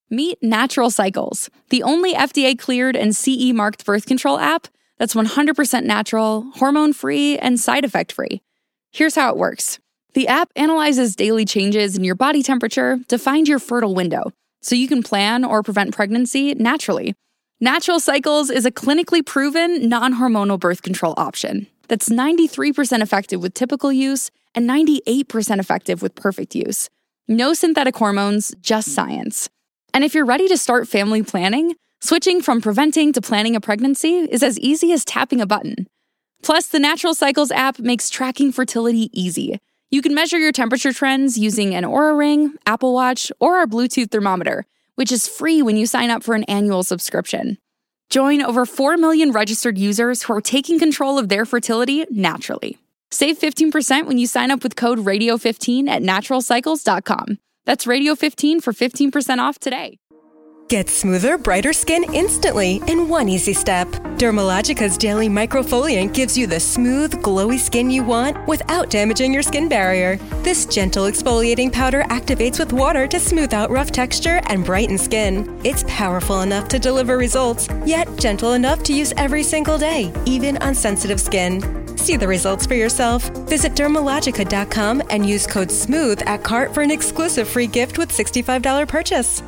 Meet Natural Cycles, the only FDA-cleared and CE-marked birth control app that's 100% natural, hormone-free, and side effect-free. Here's how it works. The app analyzes daily changes in your body temperature to find your fertile window, so you can plan or prevent pregnancy naturally. Natural Cycles is a clinically proven, non-hormonal birth control option that's 93% effective with typical use and 98% effective with perfect use. No synthetic hormones, just science. And if you're ready to start family planning, switching from preventing to planning a pregnancy is as easy as tapping a button. Plus, the Natural Cycles app makes tracking fertility easy. You can measure your temperature trends using an Oura Ring, Apple Watch, or our Bluetooth thermometer, which is free when you sign up for an annual subscription. Join over 4 million registered users who are taking control of their fertility naturally. Save 15% when you sign up with code RADIO15 at naturalcycles.com. That's Radio15 for 15% off today. Get smoother, brighter skin instantly in one easy step. Dermalogica's Daily Microfoliant gives you the smooth, glowy skin you want without damaging your skin barrier. This gentle exfoliating powder activates with water to smooth out rough texture and brighten skin. It's powerful enough to deliver results, yet gentle enough to use every single day, even on sensitive skin. See the results for yourself. Visit Dermalogica.com and use code SMOOTH at cart for an exclusive free gift with $65 purchase.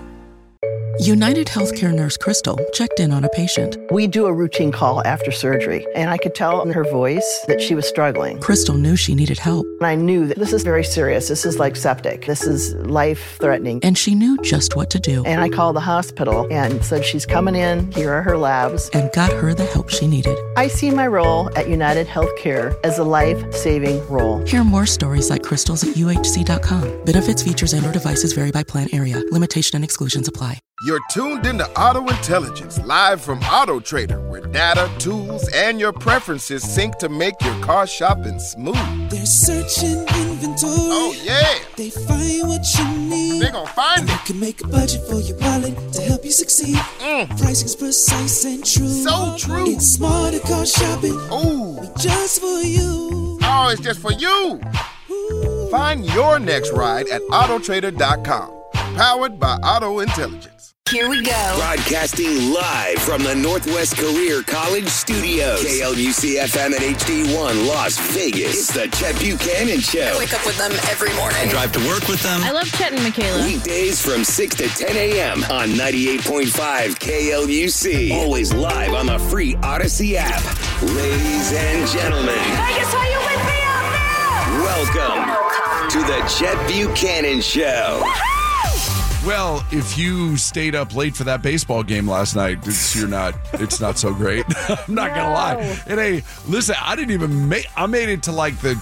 United Healthcare nurse Crystal checked in on a patient. We do a routine call after surgery, and I could tell in her voice that she was struggling. Crystal knew she needed help. And I knew that this is very serious. This is like septic. This is life-threatening. And she knew just what to do. And I called the hospital and said, she's coming in. Here are her labs. And got her the help she needed. I see my role at United Healthcare as a life-saving role. Hear more stories like Crystal's at UHC.com. Benefits, features, and/or devices vary by plan area. Limitation and exclusions apply. You're tuned into Auto Intelligence, live from Auto Trader, where data, tools, and your preferences sync to make your car shopping smooth. They're searching inventory. Oh, yeah. They find what you need. They're gonna find it. You can make a budget for your wallet to help you succeed. Pricing's precise and true. So true. It's smarter car shopping. Ooh. Just for you. Oh, it's just for you. Ooh. Find your next ride at autotrader.com. Powered by Auto Intelligence. Here we go. Broadcasting live from the Northwest Career College Studios. KLUC-FM at HD1 Las Vegas. It's the Chet Buchanan Show. I wake up with them every morning. I drive to work with them. I love Chet and Michaela. Weekdays from 6 to 10 a.m. on 98.5 KLUC. Always live on the free Odyssey app. Ladies and gentlemen. Vegas, are you with me out there? Welcome to the Chet Buchanan Show. Well, if you stayed up late for that baseball game last night, it's not so great. I'm not gonna lie. And hey, listen, I made it to like the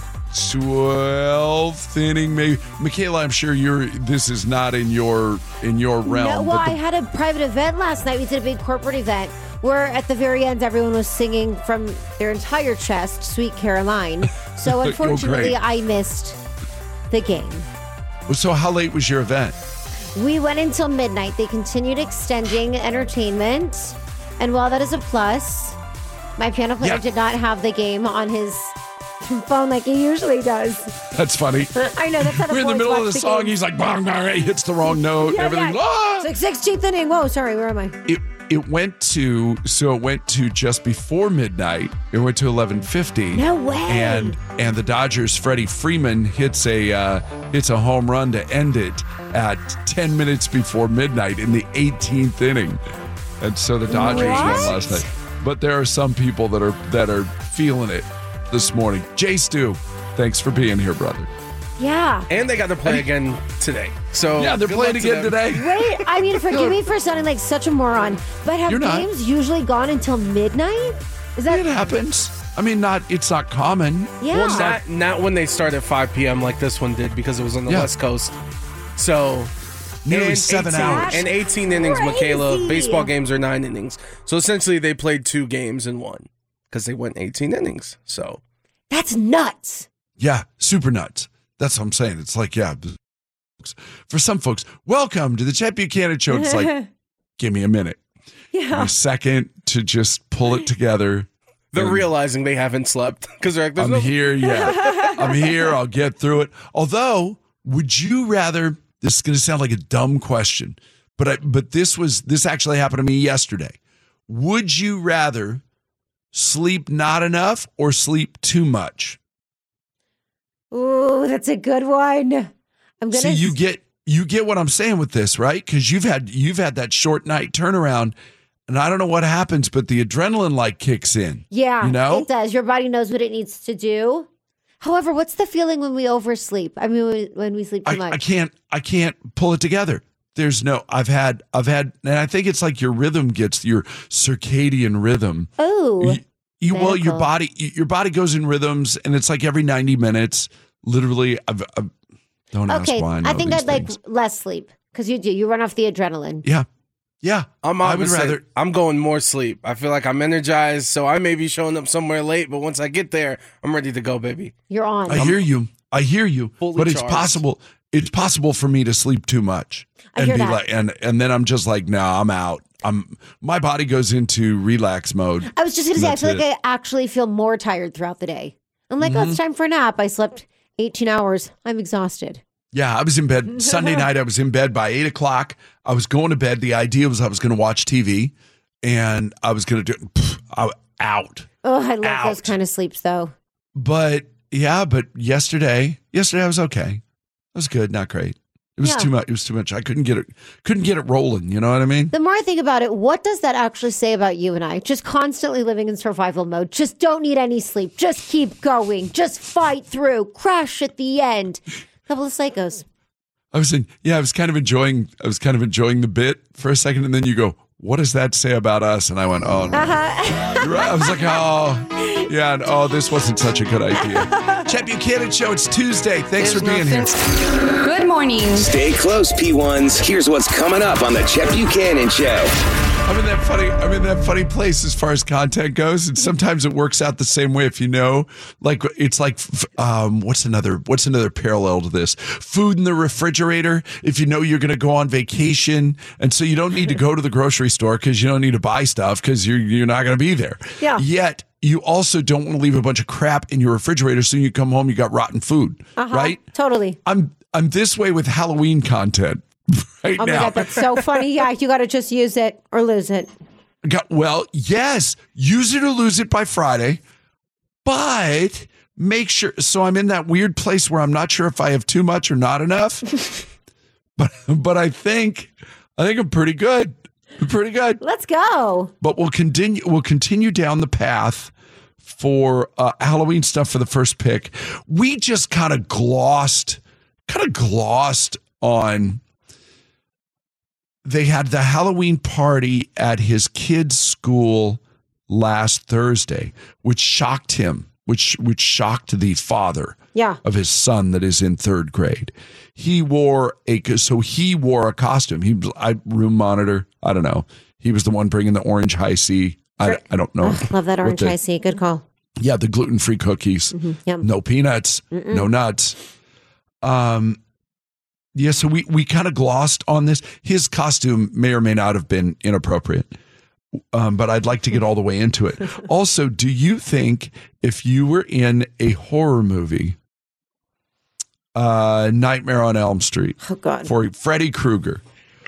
12th inning, maybe. Michaela, I'm sure this is not in your realm. No, well, I had a private event last night. We did a big corporate event where at the very end, everyone was singing from their entire chest, Sweet Caroline. So unfortunately, I missed the game. So how late was your event? We went until midnight. They continued extending entertainment. And while that is a plus, my piano player did not have the game on his phone like he usually does. That's funny. I know. That's how we're in the middle of the song. He's like, bang, bang, he hits the wrong note. Everything. Yeah. Ah! It's like 16th inning. Whoa, sorry. Where am I? It went to just before midnight. It went to 11:50. No way. And the Dodgers' Freddie Freeman hits a home run to end it at 10 minutes before midnight in the 18th inning. And so the Dodgers won last night. But there are some people that are feeling it this morning. Jay Stu, thanks for being here, brother. Yeah. And they got to play again today. So yeah, they're playing again today. Wait, I mean, forgive me for sounding like such a moron, but have games usually gone until midnight? Is that it happens? I mean, it's not common. Yeah. Well, not when they start at 5 p.m. like this one did because it was on the West Coast. So nearly 7 hours. And 18 innings, Michaela. Baseball games are 9 innings. So essentially they played 2 games in one because they went 18 innings. So that's nuts. Yeah, super nuts. That's what I'm saying. It's like, for some folks, welcome to the Chet Buchanan Show. It's like, give me a minute. Yeah. A second to just pull it together. They're realizing they haven't slept because they're like, I'm here. Yeah, I'm here. I'll get through it. Although, would you rather, this is going to sound like a dumb question, But this actually happened to me yesterday. Would you rather sleep not enough or sleep too much? Ooh, that's a good one. I'm gonna. So you get what I'm saying with this, right? Because you've had that short night turnaround, and I don't know what happens, but the adrenaline kicks in. Yeah, you know it does. Your body knows what it needs to do. However, what's the feeling when we oversleep? I mean, when we sleep too much. I can't pull it together. There's no. I've had, and I think it's like your rhythm gets your circadian rhythm. Oh. Well, your body goes in rhythms, and it's like every 90 minutes. Literally, don't ask why. I think I'd like less sleep because you run off the adrenaline. Yeah. I'm going more sleep. I feel like I'm energized, so I may be showing up somewhere late, but once I get there, I'm ready to go, baby. You're on. I hear you, Fully but it's charged. possible. It's possible for me to sleep too much and be like, and then I'm just like, no, I'm out. My body goes into relax mode. I was just going to say, I feel like I actually feel more tired throughout the day. I'm like, oh, it's time for a nap. I slept 18 hours. I'm exhausted. Yeah, I was in bed Sunday night. I was in bed by 8 o'clock. I was going to bed. The idea was I was going to watch TV, and I was going to do out. Oh, I love those kind of sleeps, though. But yesterday I was okay. It was good, not great. It was too much. It was too much. I couldn't get it rolling. You know what I mean? The more I think about it, what does that actually say about you and I? Just constantly living in survival mode. Just don't need any sleep. Just keep going. Just fight through. Crash at the end. Couple of psychos. I was kind of enjoying the bit for a second, and then you go, what does that say about us? And I went, oh, no. You're right. I was like, oh, yeah, and oh, this wasn't such a good idea. Chet Buchanan Show, it's Tuesday. Thanks for being here. Good morning. Stay close, P1s. Here's what's coming up on the Chet Buchanan Show. I'm in that funny place as far as content goes, and sometimes it works out the same way. If you know, like it's like what's another parallel to this? Food in the refrigerator. If you know you're going to go on vacation, and so you don't need to go to the grocery store because you don't need to buy stuff because you're not going to be there. Yeah. Yet you also don't want to leave a bunch of crap in your refrigerator, so you come home you got rotten food. Right? Totally. I'm this way with Halloween content. Right oh my now. God, that's so funny. Yeah, you got to just use it or lose it. Well, yes, use it or lose it by Friday, but make sure. So I'm in that weird place where I'm not sure if I have too much or not enough. but I think I'm pretty good. Pretty good. Let's go. But we'll continue down the path for Halloween stuff for the first pick. We just kind of glossed on. They had the Halloween party at his kid's school last Thursday, which shocked him, which shocked the father of his son that is in third grade. He wore a costume. He was a room monitor. I don't know. He was the one bringing the orange high C. I don't know. Oh, love that orange high C. Good call. Yeah, the gluten-free cookies. Mm-hmm. Yep. No peanuts. Mm-mm. No nuts. Yeah, so we kind of glossed on this. His costume may or may not have been inappropriate, but I'd like to get all the way into it. Also, do you think if you were in a horror movie, Nightmare on Elm Street, for Freddy Krueger,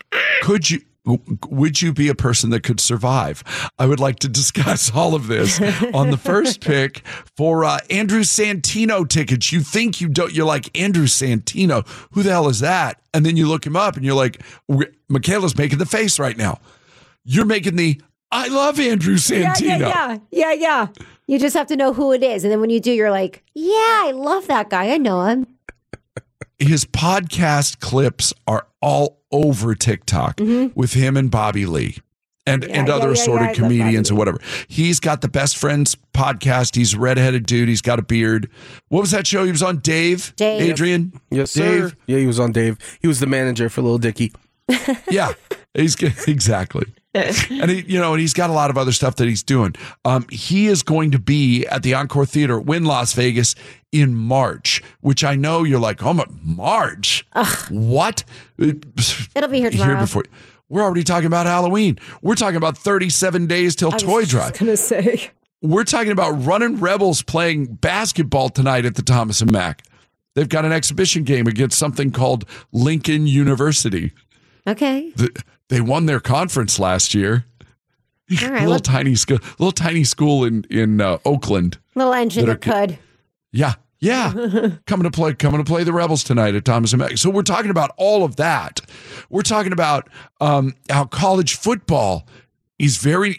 would you be a person that could survive? I would like to discuss all of this on the first pick for Andrew Santino tickets. You think you're like, Andrew Santino, who the hell is that? And then you look him up and you're like, Michaela's making the face right now. You're making the, I love Andrew Santino. Yeah. You just have to know who it is. And then when you do, you're like, yeah, I love that guy. I know him. His podcast clips are all over TikTok with him and Bobby Lee and other assorted comedians or whatever. He's got the Best Friends podcast. He's a redheaded dude. He's got a beard. What was that show he was on? Dave? Adrian? Yes, Dave? sir. Yeah, he was on Dave. He was the manager for Lil Dicky. Yeah, exactly. And he's got a lot of other stuff that he's doing. He is going to be at the Encore Theater at Wynn Las Vegas in March, which I know you're like, oh, March? What? It'll be here tomorrow. We're already talking about Halloween. We're talking about 37 days till Toy Drive. I was going to say. We're talking about Running Rebels playing basketball tonight at the Thomas & Mack. They've got an exhibition game against something called Lincoln University. Okay. They won their conference last year. All right, little tiny school in Oakland. Little engine that could. Yeah. coming to play the Rebels tonight at Thomas and Mack. So we're talking about all of that. We're talking about how college football is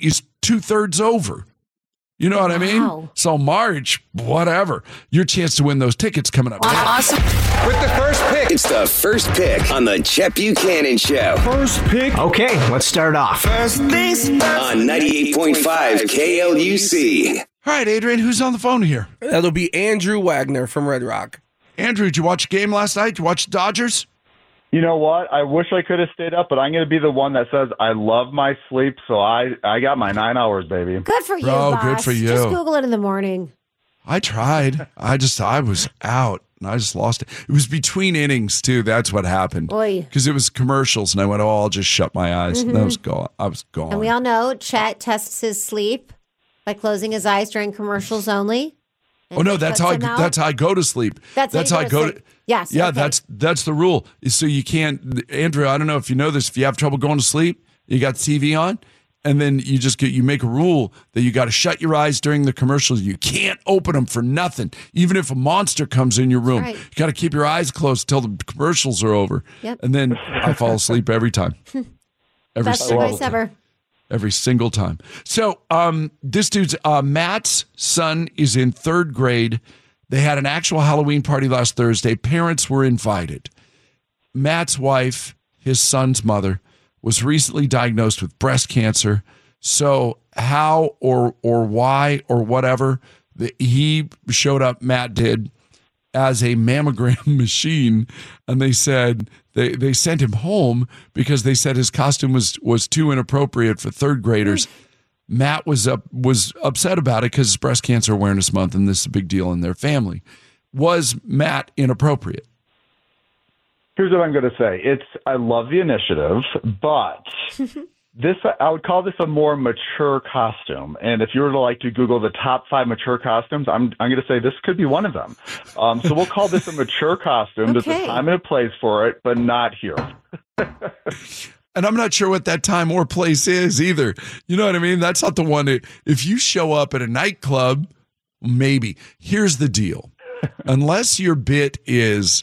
2/3 over. You know what I mean? So March, whatever. Your chance to win those tickets coming up. Awesome. With the first pick. It's the first pick on the Chet Buchanan Show. First pick. Okay, let's start off. First things first. On 98.5 KLUC. All right, Adrian, who's on the phone here? That'll be Andrew Wagner from Red Rock. Andrew, did you watch a game last night? Did you watch the Dodgers? You know what? I wish I could have stayed up, but I'm going to be the one that says I love my sleep, so I got my 9 hours, baby. Good for you, Bro, boss. good for you. Just Google it in the morning. I tried. I was out, and I just lost it. It was between innings, too. That's what happened. Because it was commercials, and I went, I'll just shut my eyes. And I was gone. And we all know Chet tests his sleep by closing his eyes during commercials only. Oh no, that's how I go to sleep. That's how I go to Yes. Yeah, okay. that's the rule. So you can't, Andrew, I don't know if you know this, if you have trouble going to sleep, you got the TV on, and then you make a rule that you got to shut your eyes during the commercials. You can't open them for nothing. Even if a monster comes in your room, you got to keep your eyes closed till the commercials are over. Yep. And then I fall asleep every time. Best advice ever. Every single time. So this dude's, Matt's son is in 3rd grade. They had an actual Halloween party last Thursday. Parents were invited. Matt's wife, his son's mother, was recently diagnosed with breast cancer. So how or why or whatever, he showed up, Matt did, as a mammogram machine, and they said they sent him home because they said his costume was too inappropriate for 3rd graders. Matt was upset about it because it's Breast Cancer Awareness Month, and this is a big deal in their family. Was Matt inappropriate? Here's what I'm going to say. I love the initiative, but I would call this a more mature costume. And if you were to Google the top 5 mature costumes, I'm going to say this could be one of them. So we'll call this a mature costume. Okay. There's a time and a place for it, but not here. And I'm not sure what that time or place is either. You know what I mean? That's not the one. If you show up at a nightclub, maybe. Here's the deal. Unless your bit is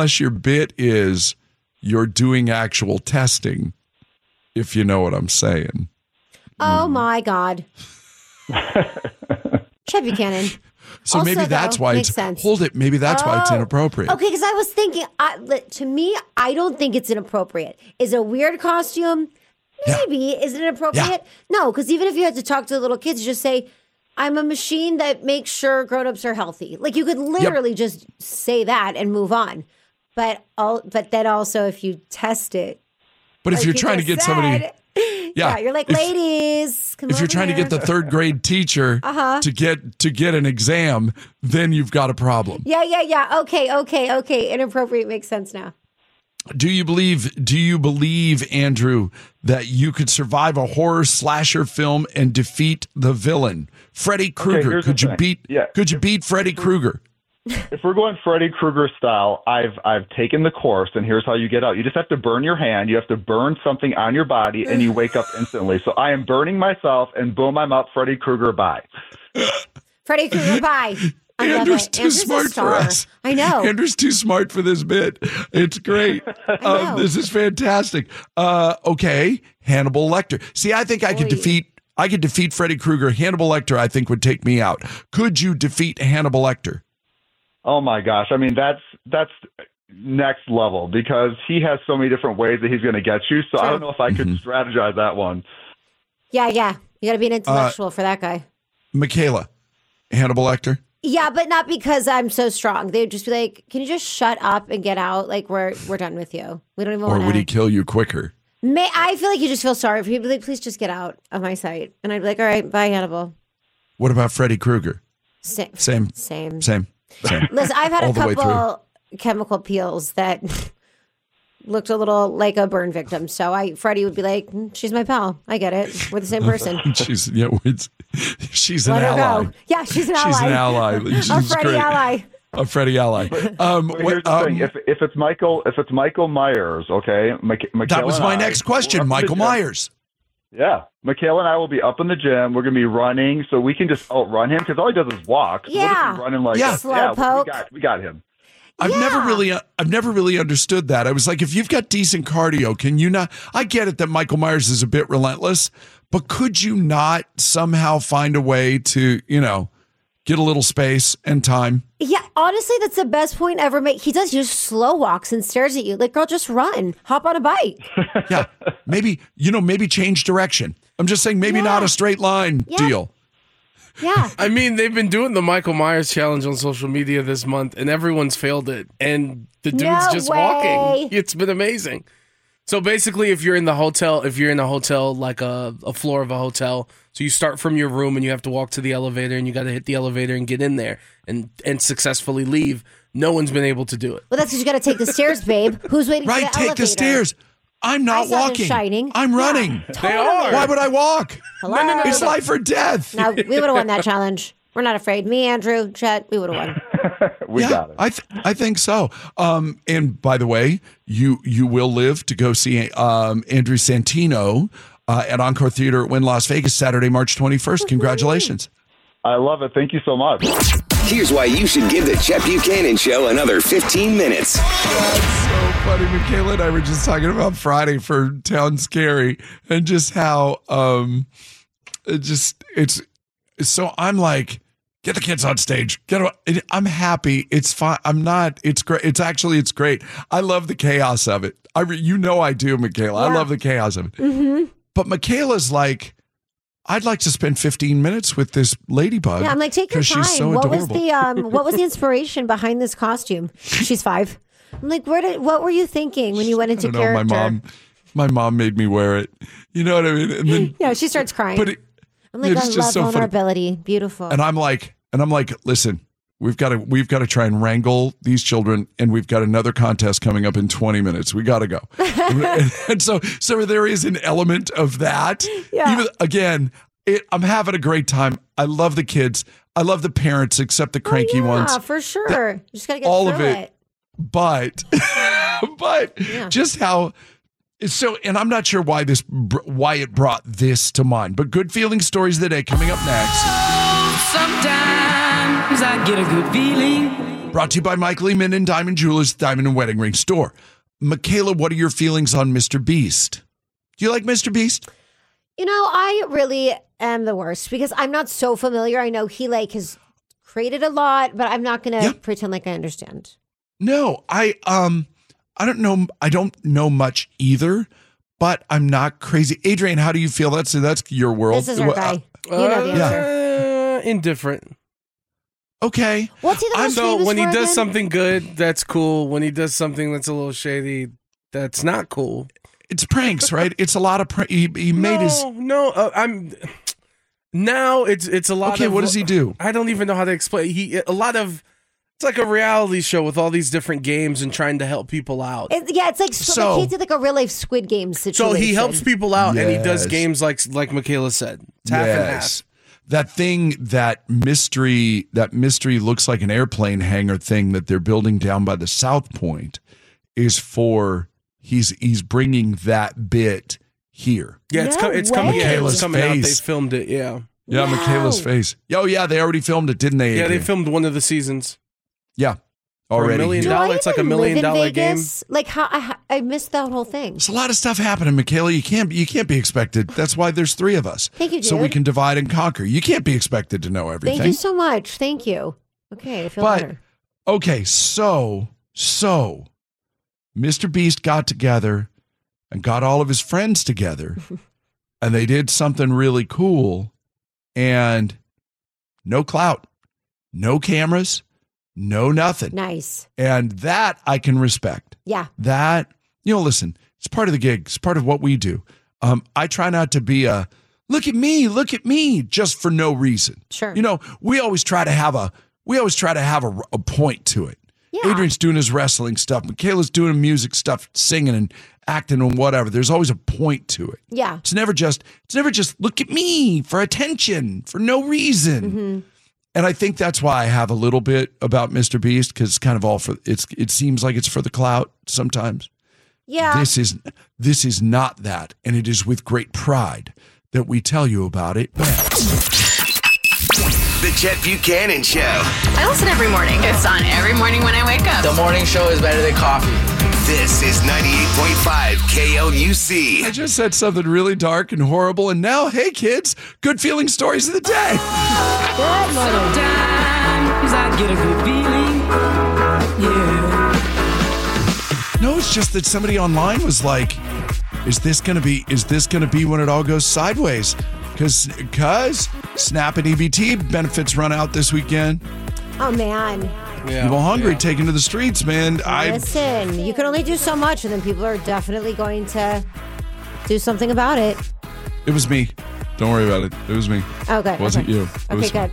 you're doing actual testing, if you know what I'm saying. Oh, my God. Chet Buchanan. So also, maybe that's why it's sense. Hold it. Maybe that's why it's inappropriate. Okay, because I was thinking, to me, I don't think it's inappropriate. Is it a weird costume? Maybe. Yeah. Is it inappropriate? Yeah. No, because even if you had to talk to the little kids, you just say, I'm a machine that makes sure grown-ups are healthy. You could literally just say that and move on. But then also, if you test it. But if you're trying to get somebody. Yeah, you're like, ladies, come on. If you're trying to get the 3rd grade teacher to get an exam, then you've got a problem. Yeah. Okay. Inappropriate makes sense now. Do you believe, Andrew, that you could survive a horror slasher film and defeat the villain, Freddy Krueger? Could you beat Freddy Krueger? If we're going Freddy Krueger style, I've taken the course, and here's how you get out. You just have to burn your hand. You have to burn something on your body, and you wake up instantly. So I am burning myself, and boom, I'm up. Freddy Krueger, bye. Freddy Krueger, bye. Andrew's too smart for us. I know. Andrew's too smart for this bit. It's great. This is fantastic. Okay, Hannibal Lecter. See, I think I could defeat Freddy Krueger. Hannibal Lecter, I think, would take me out. Could you defeat Hannibal Lecter? Oh my gosh. I mean, that's next level because he has so many different ways that he's going to get you. So I don't know if I could strategize that one. Yeah. You got to be an intellectual for that guy. Michaela, Hannibal Lecter? Yeah, but not because I'm so strong. They'd just be like, can you just shut up and get out? We're done with you. We don't even want to. Or would he kill you quicker? I feel like you just feel sorry for you. He'd be like, please just get out of my sight. And I'd be like, all right, bye, Hannibal. What about Freddy Krueger? Same. Same. Listen, I've had a couple chemical peels that looked a little like a burn victim. So Freddie would be like, she's my pal. I get it. We're the same person. she's an ally. Yeah, she's an ally. She's an ally. A Freddie ally. a Freddie ally. But here's the thing: if it's Michael Myers, okay, that was my next question. Michael Myers. Yeah, Michaela and I will be up in the gym. We're gonna be running, so we can just outrun him because all he does is walk. So we'll just be running like we got him. I've never really understood that. I was like, if you've got decent cardio, can you not? I get it that Michael Myers is a bit relentless, but could you not somehow find a way to, get a little space and time? Yeah, honestly, that's the best point ever made. He does just slow walks and stares at you. Like, girl, just run. Hop on a bike. Yeah, maybe change direction. I'm just saying maybe not a straight line deal. Yeah. I mean, they've been doing the Michael Myers challenge on social media this month, and everyone's failed it. And the dude's just walking. It's been amazing. So basically, if you're in a hotel, like a floor of a hotel, so you start from your room and you have to walk to the elevator and you got to hit the elevator and get in there and successfully leave. No one's been able to do it. Well, that's because you got to take the stairs, babe. Who's waiting for the elevator? Right, take the stairs. I'm not walking. Shining. I'm running. Totally. They are. Why would I walk? Hello? No. It's life or death. No, we would have won that challenge. We're not afraid. Me, Andrew, Chet, we would have won. We got it. I think so. And by the way, you will live to go see Andrew Santino at Encore Theater at Wynn Las Vegas Saturday, March 21st. Congratulations. I love it. Thank you so much. Here's why you should give the Chet Buchanan Show another 15 minutes. That's so funny. Michaela and I were just talking about Friday for Town Scary and just how it's so I'm like, get the kids on stage. I'm happy. It's fine. I'm not. It's great. It's great. I love the chaos of it. I do, Michaela. I love the chaos of it. Mm-hmm. But Michaela's like, I'd like to spend 15 minutes with this ladybug. Yeah, I'm like, take your time. She's so what adorable. was the inspiration behind this costume? She's 5. I'm like, what were you thinking when you went into character? My mom made me wear it. You know what I mean? And then, she starts crying. But I'm like, I love so vulnerability. Funny. Beautiful. And I'm like, listen, we've got to try and wrangle these children, and we've got another contest coming up in 20 minutes. We got to go. and so there is an element of that. Yeah. Even, again, I'm having a great time. I love the kids. I love the parents, except the cranky ones. Yeah, for sure. You just got to get all through of it. But just how. So, and I'm not sure why it brought this to mind, but good feeling stories of the day coming up next. Sometimes I get a good feeling. Brought to you by Mike Lehman and Diamond Jewelers, Diamond and Wedding Ring Store. Michaela, what are your feelings on Mr. Beast? Do you like Mr. Beast? I really am the worst because I'm not so familiar. I know he has created a lot, but I'm not going to pretend like I understand. No, I don't know. I don't know much either, but I'm not crazy. Adrian, how do you feel? That's your world. This is our guy. You know the answer. Indifferent. Okay. What's he the most famous when he for does again? something good, that's cool. When he does something that's a little shady, that's not cool. It's pranks, right? It's a lot of he made his. I'm now. It's a lot. Okay, what does he do? I don't even know how to explain. It's like a reality show with all these different games and trying to help people out. It's like he did like a real life Squid Game situation. So he helps people out and he does games like Michaela said. It's half and half. That thing, that mystery looks like an airplane hangar thing that they're building down by the South Point is for he's bringing that bit here. Yeah, it's coming out. They filmed it. Yeah. Yeah, wow. Michaela's face. Oh yeah, they already filmed it, didn't they? Yeah, they filmed one of the seasons. Yeah, already. $1 million. It's like $1 million game. Like how I missed that whole thing. There's a lot of stuff happening, Michaela. You can't be expected. That's why there's 3 of us. Thank you, dude. So we can divide and conquer. You can't be expected to know everything. Thank you so much. Thank you. Okay, I feel better. Okay, so Mr. Beast got together and got all of his friends together, and they did something really cool. And no clout, no cameras, no nothing. Nice. And that I can respect. Yeah. That, listen, it's part of the gig. It's part of what we do. I try not to be a, look at me, just for no reason. Sure. We always try to have a point to it. Yeah. Adrian's doing his wrestling stuff. Michaela's doing music stuff, singing and acting and whatever. There's always a point to it. Yeah. It's never just look at me for attention for no reason. Mm-hmm. And I think that's why I have a little bit about Mr. Beast, because it's kind of all for it seems like it's for the clout sometimes. Yeah. This is not that, and it is with great pride that we tell you about it. The Chet Buchanan Show. I listen every morning. It's on every morning when I wake up. The morning show is better than coffee. This is 98.5 KLUC. I just said something really dark and horrible, and now, hey kids, good feeling stories of the day. Good morning. Sometimes I get a good feeling. Yeah. No, it's just that somebody online was like, is this gonna be when it all goes sideways? Because SNAP and EBT benefits run out this weekend. Oh, man. Yeah. People hungry, taking to the streets, man. Listen, you can only do so much, and then people are definitely going to do something about it. It was me. Don't worry about it. It was me. Okay. It wasn't you. It Okay,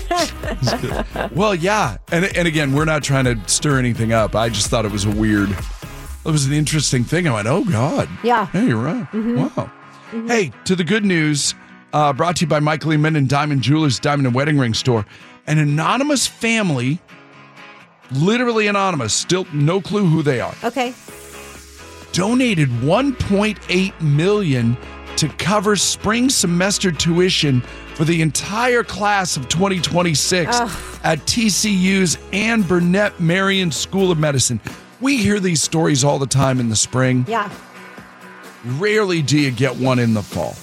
good. Well, yeah. And again, we're not trying to stir anything up. I just thought it was an interesting thing. I went, oh, God. Yeah. Hey, you're right. Mm-hmm. Wow. Mm-hmm. Hey, to the good news, brought to you by Michael E. Minden Diamond Jewelers, Diamond and Wedding Ring Store. An anonymous family, literally anonymous, still no clue who they are. Okay. Donated $1.8 million to cover spring semester tuition for the entire class of 2026 at TCU's Ann Burnett Marion School of Medicine. We hear these stories all the time in the spring. Yeah. Rarely do you get one in the fall.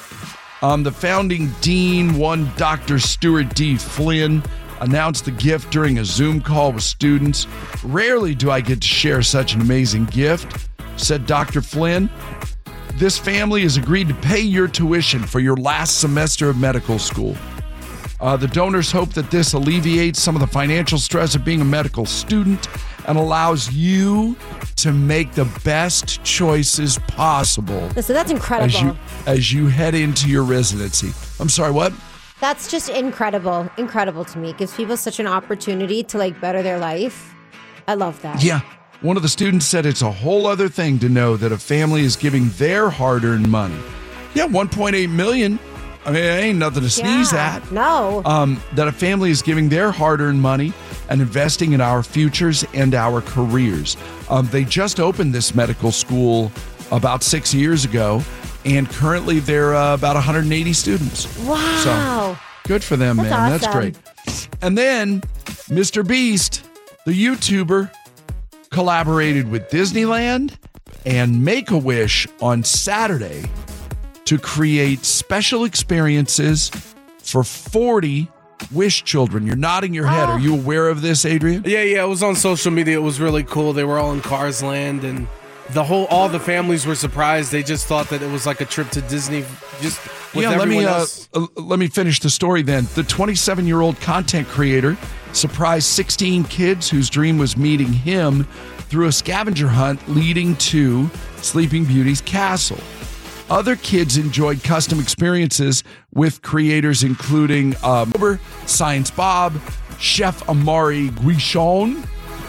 The founding dean, one Dr. Stuart D. Flynn, announced the gift during a Zoom call with students. Rarely do I get to share such an amazing gift, said Dr. Flynn. This family has agreed to pay your tuition for your last semester of medical school. The donors hope that this alleviates some of the financial stress of being a medical student and allows you to make the best choices possible. So that's incredible. As you head into your residency. I'm sorry, what? That's just incredible. Incredible to me. It gives people such an opportunity to better their life. I love that. Yeah. One of the students said it's a whole other thing to know that a family is giving their hard-earned money. Yeah, $1.8 million. I mean, it ain't nothing to sneeze at. No. That a family is giving their hard-earned money and investing in our futures and our careers. They just opened this medical school about 6 years ago, and currently they're about 180 students. Wow. So good for them, man. Awesome. That's great. And then Mr. Beast, the YouTuber, collaborated with Disneyland and Make-A-Wish on Saturday to create special experiences for 40 Wish children. You're nodding your head. Are you aware of this, Adrian? Yeah, it was on social media. It was really cool. They were all in Cars Land, and all the families were surprised. They just thought that it was like a trip to Disney, just with everyone else. Let me finish the story then. The 27-year-old content creator surprised 16 kids whose dream was meeting him through a scavenger hunt leading to Sleeping Beauty's castle. Other kids enjoyed custom experiences with creators including Science Bob, Chef Amari Guichon,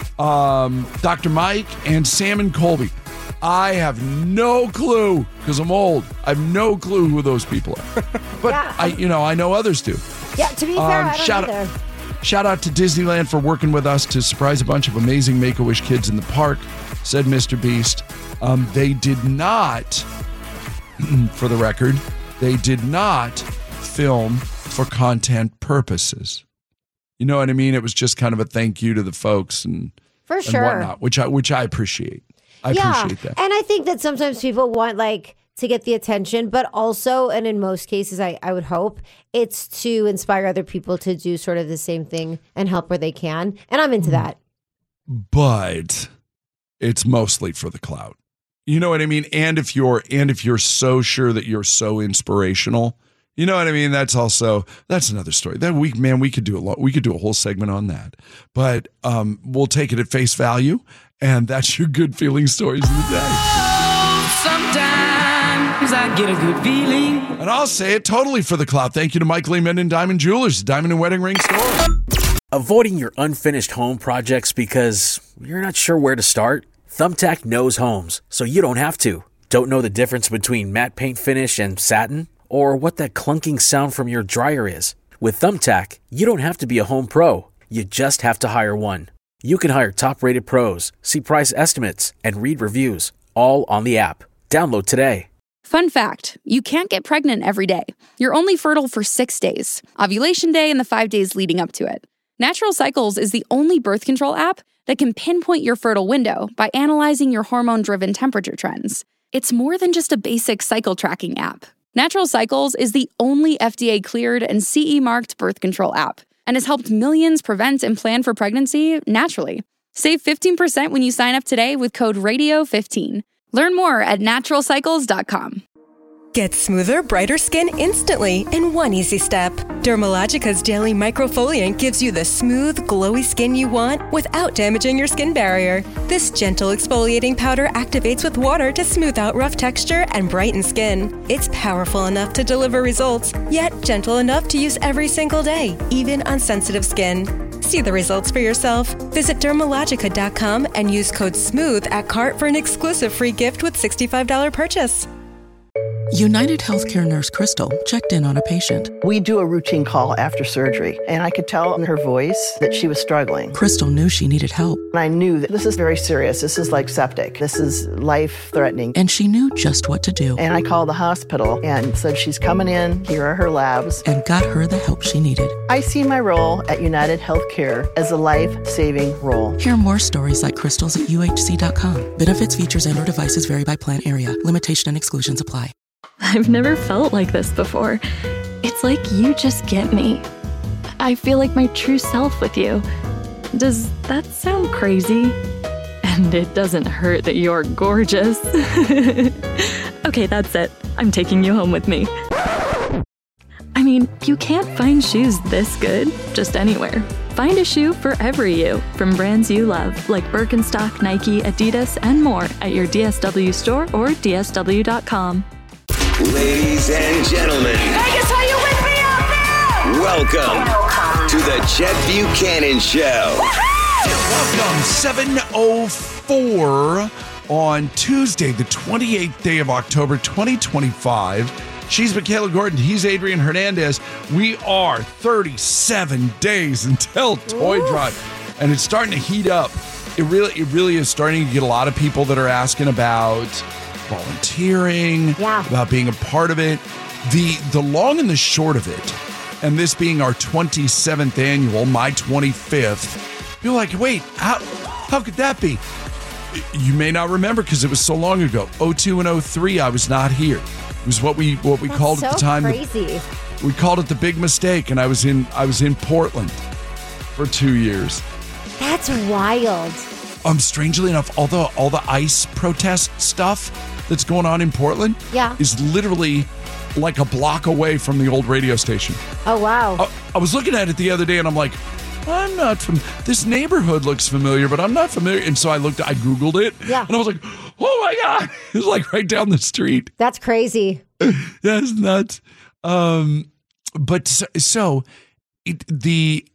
Dr. Mike, and Sam and Colby. I have no clue, because I'm old. I have no clue who those people are. But yeah. I know others do. Yeah, to be fair, I don't either. Shout out to Disneyland for working with us to surprise a bunch of amazing Make-A-Wish kids in the park, said Mr. Beast. They did not, for the record, they did not film for content purposes. You know what I mean? It was just kind of a thank you to the folks and for sure, and whatnot, which I appreciate. I appreciate that. And I think that sometimes people want to get the attention, but also, and in most cases, I would hope, it's to inspire other people to do sort of the same thing and help where they can. And I'm into that. But it's mostly for the clout. You know what I mean? And if you're so sure that you're so inspirational, you know what I mean? That's another story. That week, man, we could do a whole segment on that. But we'll take it at face value, and that's your good feeling stories of the day. Sometimes I get a good feeling. And I'll say it totally for the clout. Thank you to Michael E. Minden Diamond Jewelers, Diamond and Wedding Ring Store. Avoiding your unfinished home projects because you're not sure where to start? Thumbtack knows homes, so you don't have to. Don't know the difference between matte paint finish and satin? Or what that clunking sound from your dryer is? With Thumbtack, you don't have to be a home pro. You just have to hire one. You can hire top-rated pros, see price estimates, and read reviews, all on the app. Download today. Fun fact, you can't get pregnant every day. You're only fertile for 6 days, ovulation day and the 5 days leading up to it. Natural Cycles is the only birth control app that can pinpoint your fertile window by analyzing your hormone-driven temperature trends. It's more than just a basic cycle tracking app. Natural Cycles is the only FDA-cleared and CE-marked birth control app and has helped millions prevent and plan for pregnancy naturally. Save 15% when you sign up today with code RADIO15. Learn more at naturalcycles.com. Get smoother, brighter skin instantly in one easy step. Dermalogica's Daily Microfoliant gives you the smooth, glowy skin you want without damaging your skin barrier. This gentle exfoliating powder activates with water to smooth out rough texture and brighten skin. It's powerful enough to deliver results, yet gentle enough to use every single day, even on sensitive skin. See the results for yourself. Visit Dermalogica.com and use code SMOOTH at cart for an exclusive free gift with $65 purchase. United Healthcare nurse Crystal checked in on a patient. We do a routine call after surgery, and I could tell in her voice that she was struggling. Crystal knew she needed help. I knew that this is very serious. This is like septic. This is life-threatening. And she knew just what to do. And I called the hospital and said, she's coming in. Here are her labs. And got her the help she needed. I see my role at United Healthcare as a life-saving role. Hear more stories like Crystal's at UHC.com. Benefits, features, and/or devices vary by plan area. Limitation and exclusions apply. I've never felt like this before. It's like you just get me. I feel like my true self with you. Does that sound crazy? And it doesn't hurt that you're gorgeous. Okay, that's it. I'm taking you home with me. I mean, you can't find shoes this good just anywhere. Find a shoe for every you from brands you love, like Birkenstock, Nike, Adidas, and more at your DSW store or DSW.com. Ladies and gentlemen, Vegas, are you with me out there? Welcome to the Chet Buchanan Show. Welcome, 7:04 on Tuesday, the 28th day of October, 2025. She's Michaela Gordon. He's Adrian Hernandez. We are 37 days until Toy Drive, and it's starting to heat up. It really is starting to get a lot of people that are asking about volunteering, about being a part of it. The long and the short of it, and this being our 27th annual, my 25th, you're like, wait, how could that be? You may not remember because it was so long ago. 02 and 03, I was not here. It was what we called at the time. Crazy. We called it the big mistake, and I was in Portland for 2 years. That's wild. Strangely enough, all the ICE protest stuff that's going on in Portland is literally like a block away from the old radio station. Oh, wow. I was looking at it the other day and I'm like, I'm not from this neighborhood looks familiar, but I'm not familiar. And so I Googled it and I was like, oh my God, it was like right down the street. That's crazy. That's nuts. But so the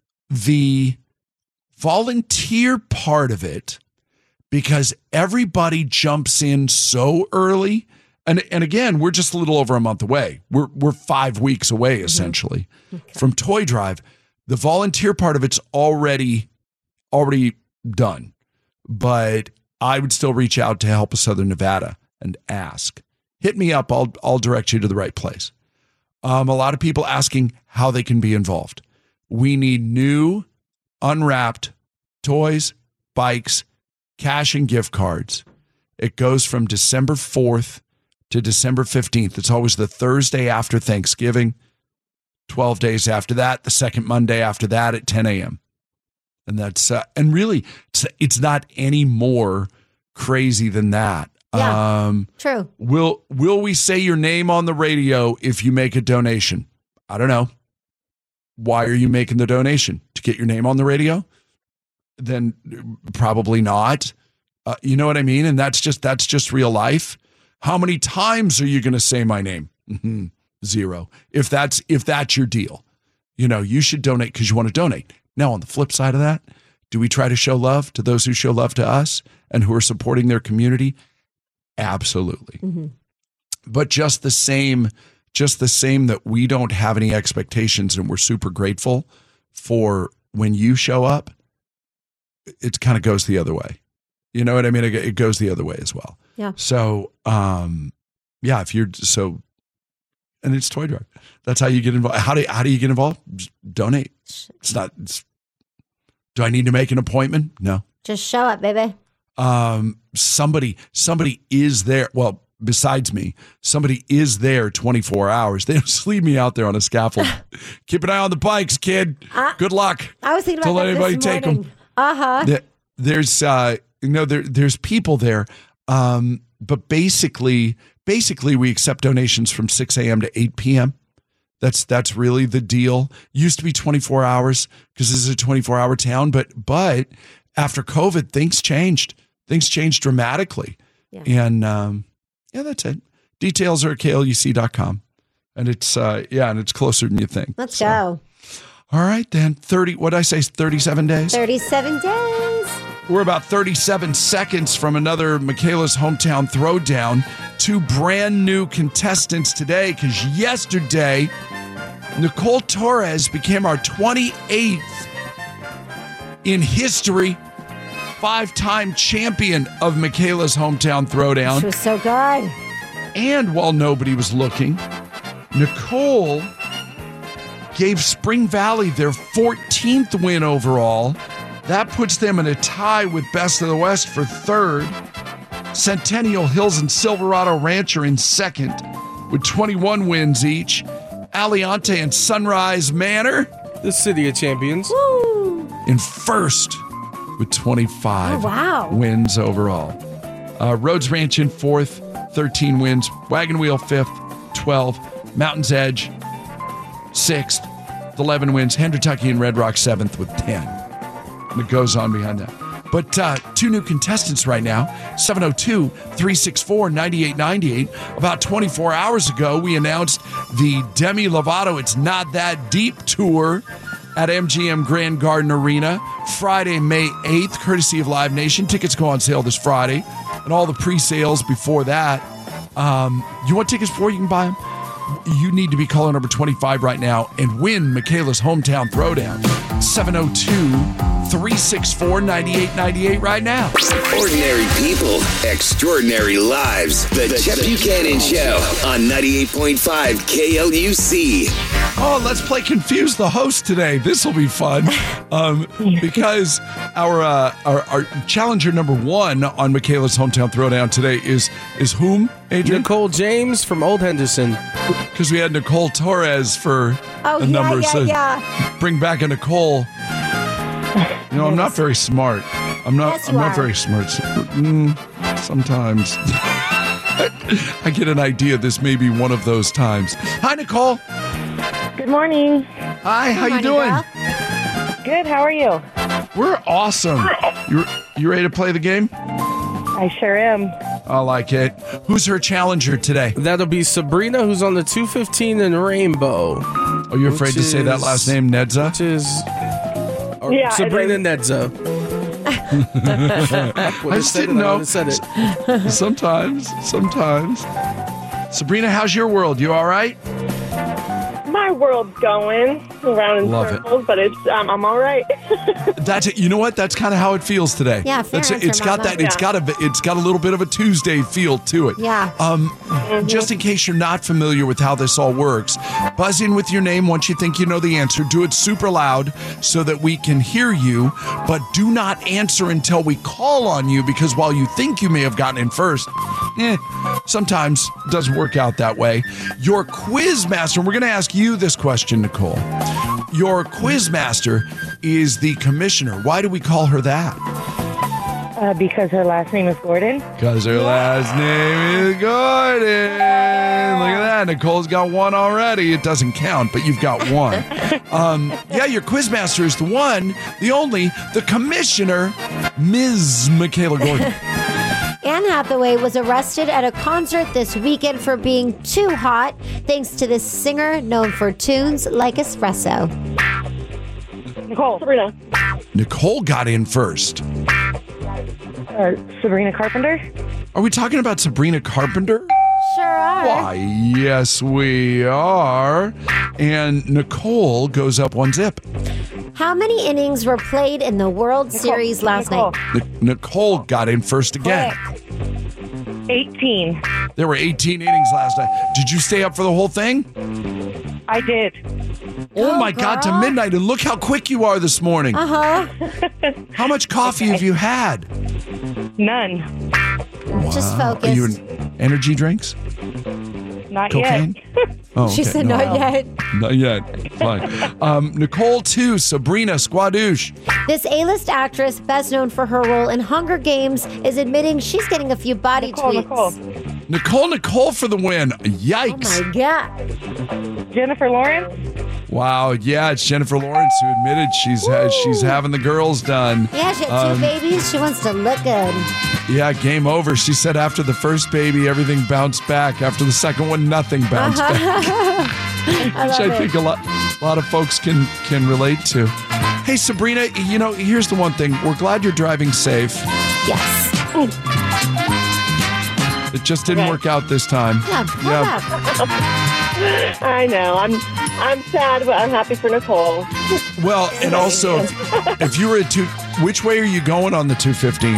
volunteer part of it, because everybody jumps in so early. And again, we're just a little over a month away. We're 5 weeks away, essentially, from Toy Drive. The volunteer part of it's already done. But I would still reach out to Help of Southern Nevada and ask. Hit me up. I'll direct you to the right place. A lot of people asking how they can be involved. We need new, unwrapped toys, bikes, cash and gift cards. It goes from December 4th to December 15th. It's always the Thursday after Thanksgiving, 12 days after that, the second Monday after that at 10 a.m. And that's, and really, it's not any more crazy than that. Yeah, true. Will we say your name on the radio if you make a donation? I don't know. Why are you making the donation? To get your name on the radio? Then probably not. You know what I mean? And that's just real life. How many times are you going to say my name? 0. If that's your deal, you should donate because you want to donate. Now, on the flip side of that, do we try to show love to those who show love to us and who are supporting their community? Absolutely. But just the same just the same that we don't have any expectations and we're super grateful for when you show up, it kind of goes the other way. You know what I mean? It goes the other way as well. Yeah. So, yeah, if you're so, and it's Toy Drive. That's how you get involved. How do you get involved? Just donate. Do I need to make an appointment? No. Just show up, baby. Somebody is there. Well, besides me, somebody is there 24 hours. They just leave me out there on a scaffold. Keep an eye on the bikes, kid. Good luck. I was thinking about Don't let anybody take them. There's there's people there. But basically we accept donations from 6 a.m. to 8 p.m. That's really the deal. Used to be 24 hours because this is a 24-hour town, but after COVID, things changed. Things changed dramatically. Yeah. And that's it. Details are at KLUC.com. And it's and it's closer than you think. Let's go. All right then. 37 days? 37 days. We're about 37 seconds from another Michaela's Hometown Throwdown. 2 brand new contestants today, because yesterday, Nicole Torres became our 28th in history 5-time champion of Michaela's Hometown Throwdown. She was so good. And while nobody was looking, Nicole gave Spring Valley their 14th win overall. That puts them in a tie with Best of the West for 3rd. Centennial Hills and Silverado Ranch are in 2nd with 21 wins each. Aliante and Sunrise Manor, the City of Champions, in 1st with 25 wins overall. Rhodes Ranch in 4th, 13 wins. Wagon Wheel 5th, 12. Mountain's Edge 6th, 11 wins. Hentucky and Red Rock 7th with 10. And it goes on behind that. But 2 new contestants right now, 702-364-9898. About 24 hours ago, we announced the Demi Lovato It's Not That Deep tour at MGM Grand Garden Arena, Friday, May 8th, courtesy of Live Nation. Tickets go on sale this Friday, and all the pre-sales before that. You want tickets before you can buy them? You need to be caller number 25 right now and win Michaela's Hometown Throwdown. 702-364-9898 right now. Ordinary people, extraordinary lives. The Jeff Buchanan Show on 98.5 KLUC. Oh, let's play Confuse the Host today. This will be fun because our challenger number 1 on Michaela's Hometown Throwdown today is whom, Adrian? Nicole James from Old Henderson. Because we had Nicole Torres for a number. Bring back a Nicole. You know, I'm not very smart. I'm not very smart. Sometimes. I get an idea this may be one of those times. Hi, Nicole. Good morning. Hi, how you doing? Good, how are you? We're awesome. You ready to play the game? I sure am. I like it. Who's her challenger today? That'll be Sabrina, who's on the 215 in Rainbow. Are you afraid to say that last name, Nedza? Which is Sabrina Nedza. I just didn't know. Sometimes. Sabrina, how's your world? You all right? My world's going around in circles, but it's I'm all right. That's it. You know what? That's kind of how it feels today. Yeah, it's got that. It's got a little bit of a Tuesday feel to it. Yeah. Just in case you're not familiar with how this all works, buzz in with your name once you think you know the answer. Do it super loud so that we can hear you, but do not answer until we call on you, because while you think you may have gotten in first, sometimes it doesn't work out that way. Your quiz master, and we're going to ask you this question, Nicole. Your quiz master is the commissioner. Why do we call her that? Because her last name is Gordon. Because her last name is Gordon. Look at that. Nicole's got 1 already. It doesn't count, but you've got 1. Your quiz master is the one, the only, the commissioner, Ms. Michaela Gordon. Anne Hathaway was arrested at a concert this weekend for being too hot, thanks to this singer known for tunes like Espresso. Sabrina. Nicole got in first. Sabrina Carpenter. Are we talking about Sabrina Carpenter? sure are. Why, yes, we are. And Nicole goes up 1-0. How many innings were played in the World Series last night? Nicole got in first again. 18. There were 18 innings last night. Did you stay up for the whole thing? I did. Oh my God, to midnight. And look how quick you are this morning. How much coffee have you had? None. Just focus. Are you in energy drinks? Not Cocaine? yet. Oh, okay. She said No. not yet. Not yet. Fine. Nicole 2, Sabrina Squadouche. This A-list actress, best known for her role in Hunger Games, is admitting she's getting a few body tweaks. Nicole for the win. Yikes. Oh my God. Jennifer Lawrence? Wow, yeah, it's Jennifer Lawrence who admitted she's having the girls done. Yeah, she had 2 babies. She wants to look good. Yeah, game over. She said after the first baby, everything bounced back. After the second one, nothing bounced back. Which I think a lot of folks can relate to. Hey, Sabrina, here's the one thing. We're glad you're driving safe. Yes. It just didn't work out this time. Yeah. I know. I'm sad, but I'm happy for Nicole. Well, and also, if you were which way are you going on the 215?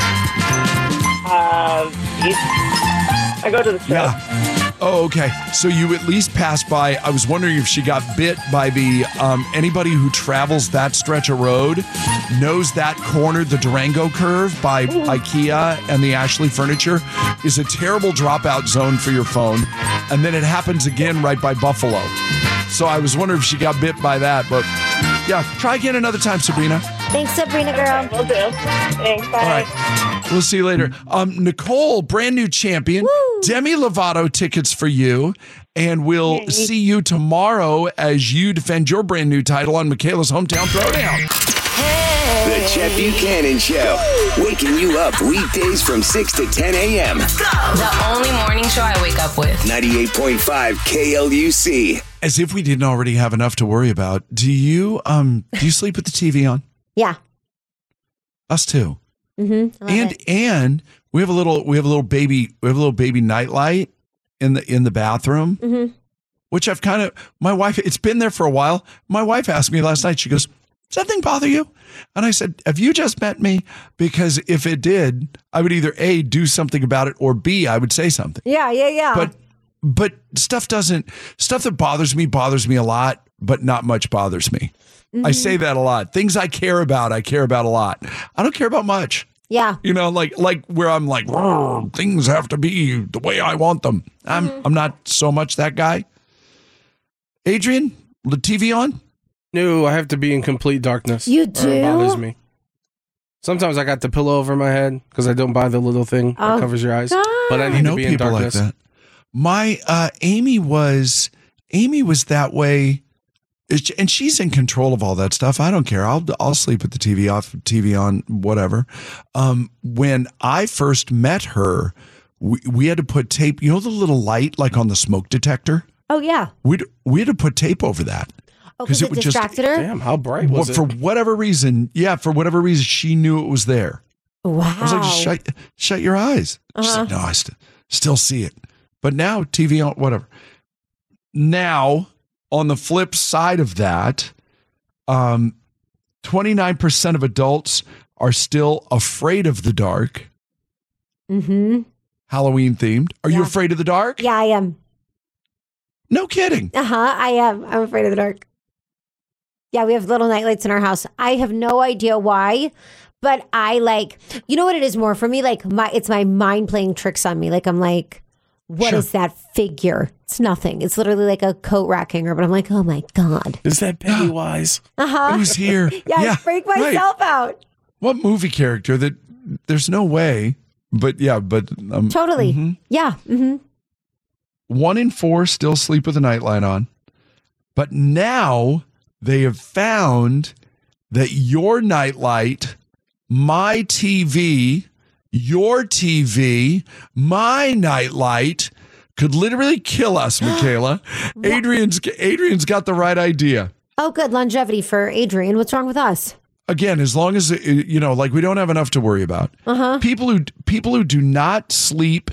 East. I go to the south. Yeah. Oh, okay. So you at least passed by. I was wondering if she got bit by the anybody who travels that stretch of road knows that corner, the Durango curve by IKEA and the Ashley Furniture is a terrible dropout zone for your phone. And then it happens again right by Buffalo. So I was wondering if she got bit by that. But yeah, try again another time, Sabrina. Thanks, Sabrina girl. Will do. Thanks. Bye. All right. We'll see you later. Nicole, brand new champion. Woo. Demi Lovato tickets for you. And we'll see you tomorrow as you defend your brand new title on Michaela's Hometown Throwdown. The Chet Buchanan Show. Waking you up weekdays from 6 to 10 a.m. The only morning show I wake up with. 98.5 KLUC. As if we didn't already have enough to worry about. Do you sleep with the TV on? Yeah. Us too. Mm-hmm. And we have a little baby nightlight in the bathroom, which I've my wife, it's been there for a while. My wife asked me last night, she goes, does that thing bother you? And I said, have you just met me? Because if it did, I would either A, do something about it, or B, I would say something. Yeah. But stuff that bothers me a lot, but not much bothers me. I say that a lot. Things I care about a lot. I don't care about much. Yeah. Like where I'm like, things have to be the way I want them. I'm not so much that guy. Adrian, the TV on? No, I have to be in complete darkness. You do? Or it bothers me. Sometimes I got the pillow over my head because I don't buy the little thing that covers your eyes. God. But I need to be in darkness. Like that. My Amy was that way, and she's in control of all that stuff. I don't care. I'll sleep with the TV off, TV on, whatever. When I first met her, we had to put tape. You know the little light like on the smoke detector? Oh yeah. We had to put tape over that. Because it distracted her? Damn, how bright was it? For whatever reason, she knew it was there. Wow. I was like, shut your eyes. She said, no, I still see it. But now TV on, whatever. Now, on the flip side of that, 29% of adults are still afraid of the dark. Mm-hmm. Halloween themed. Are you afraid of the dark? Yeah, I am. No kidding. I am. I'm afraid of the dark. Yeah, we have little nightlights in our house. I have no idea why, but I you know what it is more for me? It's my mind playing tricks on me. I'm like, what is that figure? It's nothing. It's literally like a coat rack hanger, but I'm like, oh my God. Is that Pennywise? Who's here? I freak myself out. What movie character that there's no way, but totally. Mm-hmm. Yeah. Mm-hmm. 1 in 4 still sleep with a nightlight on, but now they have found that your nightlight, my TV, your TV, my nightlight could literally kill us, Michaela. Adrian's got the right idea. Oh, good. Longevity for Adrian. What's wrong with us? Again, as long as, we don't have enough to worry about. People who do not sleep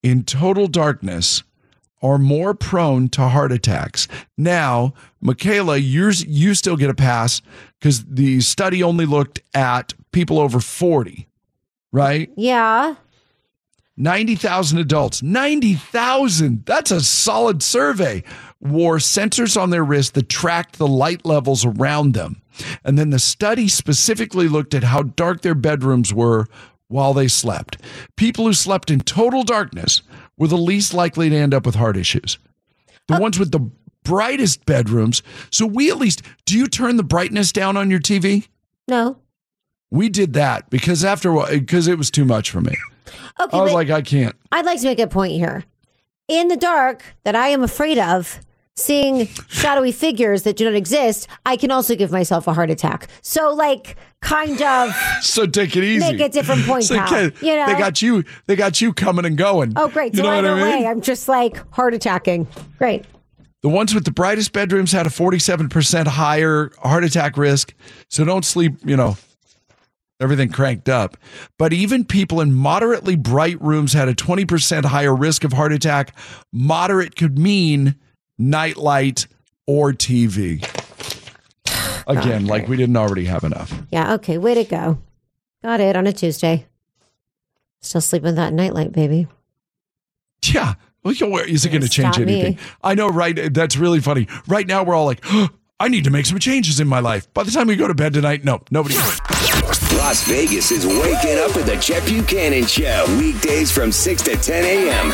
in total darkness are more prone to heart attacks. Now, Michaela, you still get a pass because the study only looked at people over 40, right? Yeah. 90,000 adults. 90,000. That's a solid survey. Wore sensors on their wrist that tracked the light levels around them. And then the study specifically looked at how dark their bedrooms were while they slept. People who slept in total darkness were the least likely to end up with heart issues. The ones with the brightest bedrooms. So we at least, do you turn the brightness down on your TV? No. We did that because because it was too much for me. Okay, I was like, I can't. I'd like to make a point here. In the dark that I am afraid of, seeing shadowy figures that do not exist, I can also give myself a heart attack. So, kind of. So take it easy. Make a different point, pal. You know? They got you coming and going. Oh, great. So either way, I'm just heart attacking. Great. The ones with the brightest bedrooms had a 47% higher heart attack risk. So don't sleep, everything cranked up. But even people in moderately bright rooms had a 20% higher risk of heart attack. Moderate could mean nightlight or TV. Again, we didn't already have enough. Yeah, okay, way to go. Got it on a Tuesday. Still sleeping with that nightlight, baby. Yeah. Well, is it going to change anything? I know, right? That's really funny. Right now, we're all like, I need to make some changes in my life. By the time we go to bed tonight, no, nobody. Las Vegas is waking up with the Chet Buchanan Show. Weekdays from 6 to 10 a.m.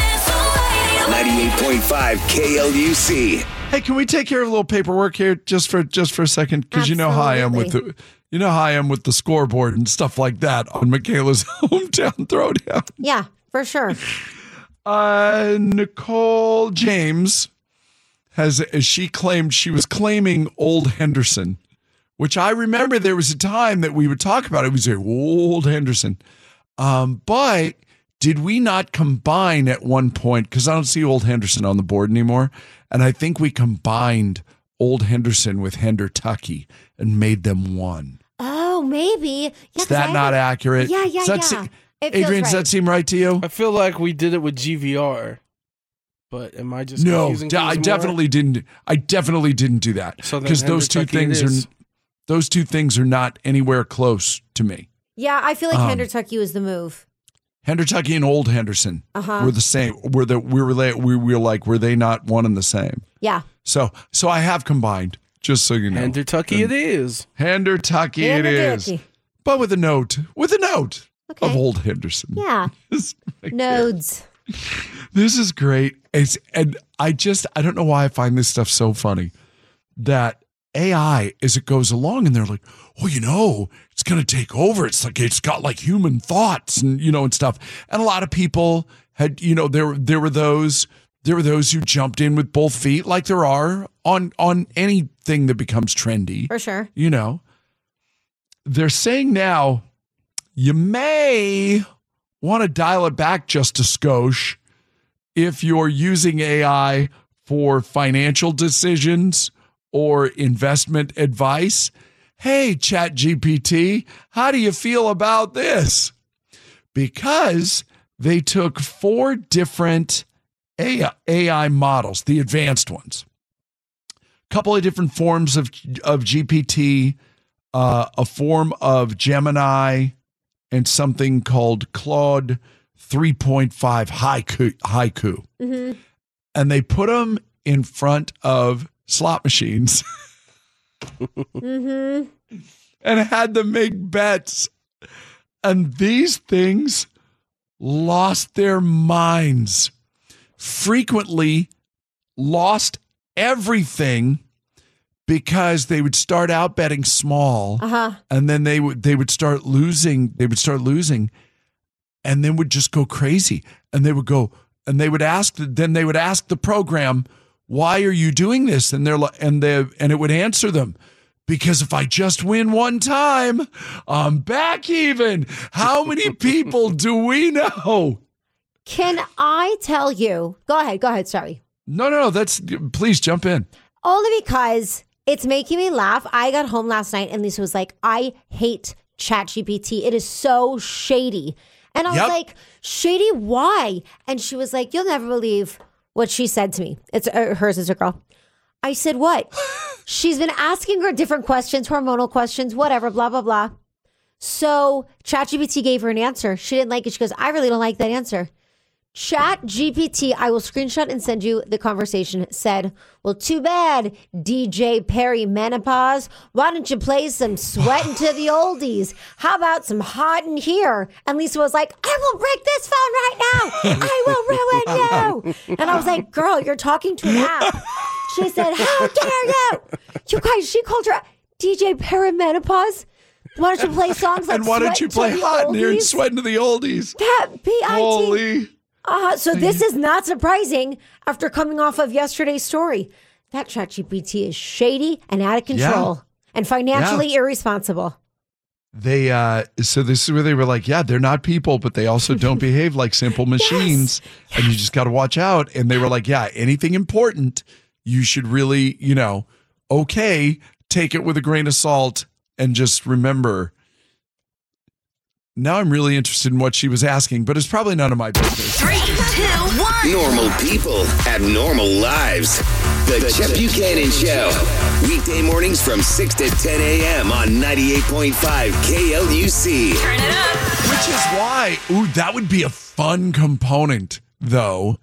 98.5 KLUC. Hey, can we take care of a little paperwork here just for a second? Because you know how I am with the scoreboard and stuff like that on Michaela's hometown throwdown. Yeah, for sure. Nicole James she was claiming Old Henderson, which I remember there was a time that we would talk about it. We say Old Henderson. But did we not combine at one point? Because I don't see Old Henderson on the board anymore. And I think we combined Old Henderson with Hendertucky and made them one. Oh, maybe. Yeah, is that not accurate? Yeah. Adrian, does that seem right to you? I feel like we did it with GVR. But am I just no? confusing I definitely didn't. I definitely didn't do that because those two things are not anywhere close to me. Yeah, I feel like Hendertucky was the move. Hendertucky and Old Henderson were the same. Were they not one and the same? Yeah. So I have combined. Just so you know, Hendertucky it is. Hendertucky it is. But with a note okay. of Old Henderson. Yeah. Nodes. This is great. And I don't know why I find this stuff so funny that AI, as it goes along, and they're like, oh, it's going to take over. It's like, it's got human thoughts and, and stuff. And a lot of people had, there were those who jumped in with both feet like there are on anything that becomes trendy. For sure. They're saying now you may want to dial it back just a skosh if you're using AI for financial decisions or investment advice. Hey, ChatGPT, how do you feel about this? Because they took 4 different AI models, the advanced ones, a couple of different forms of GPT, a form of Gemini, and something called Claude 3.5 Haiku. Mm-hmm. And they put them in front of slot machines mm-hmm. and had them make bets. And these things lost their minds, frequently lost everything because they would start out betting small and then they would start losing. And then would just go crazy. And they would ask the program, why are you doing this? And it would answer them, because if I just win one time, I'm back even. How many people do we know? Can I tell you? Go ahead. Sorry. No. Please jump in. Only because it's making me laugh. I got home last night and Lisa was like, I hate ChatGPT. It is so shady. And I was like, Shady, why? And she was like, you'll never believe what she said to me. It's hers is a girl. I said, what? She's been asking her different questions, hormonal questions, whatever, blah, blah, blah. So ChatGPT gave her an answer. She didn't like it. She goes, I really don't like that answer. ChatGPT, I will screenshot and send you the conversation, said, well, too bad, DJ Perry Menopause. Why don't you play some Sweatin' to the Oldies? How about some Hot in Here? And Lisa was like, I will break this phone right now. I will ruin you. And I was like, girl, you're talking to an app. She said, how dare you? You guys, she called her DJ Perry Menopause. Why don't you play songs like and why don't you play Hot in Here and Sweatin' to the Oldies? That B-I-T. Holy. So this is not surprising after coming off of yesterday's story. That ChatGPT is shady and out of control and financially irresponsible. They so this is where they were like, yeah, they're not people, but they also don't behave like simple machines. Yes. And you just got to watch out. And they were like, yeah, anything important, you should really, take it with a grain of salt and just remember. Now I'm really interested in what she was asking, but it's probably none of my business. 3, 2, 1. Normal people have normal lives. The Chet Buchanan Show. Weekday mornings from 6 to 10 a.m. on 98.5 KLUC. Turn it up. Which is why, that would be a fun component, though.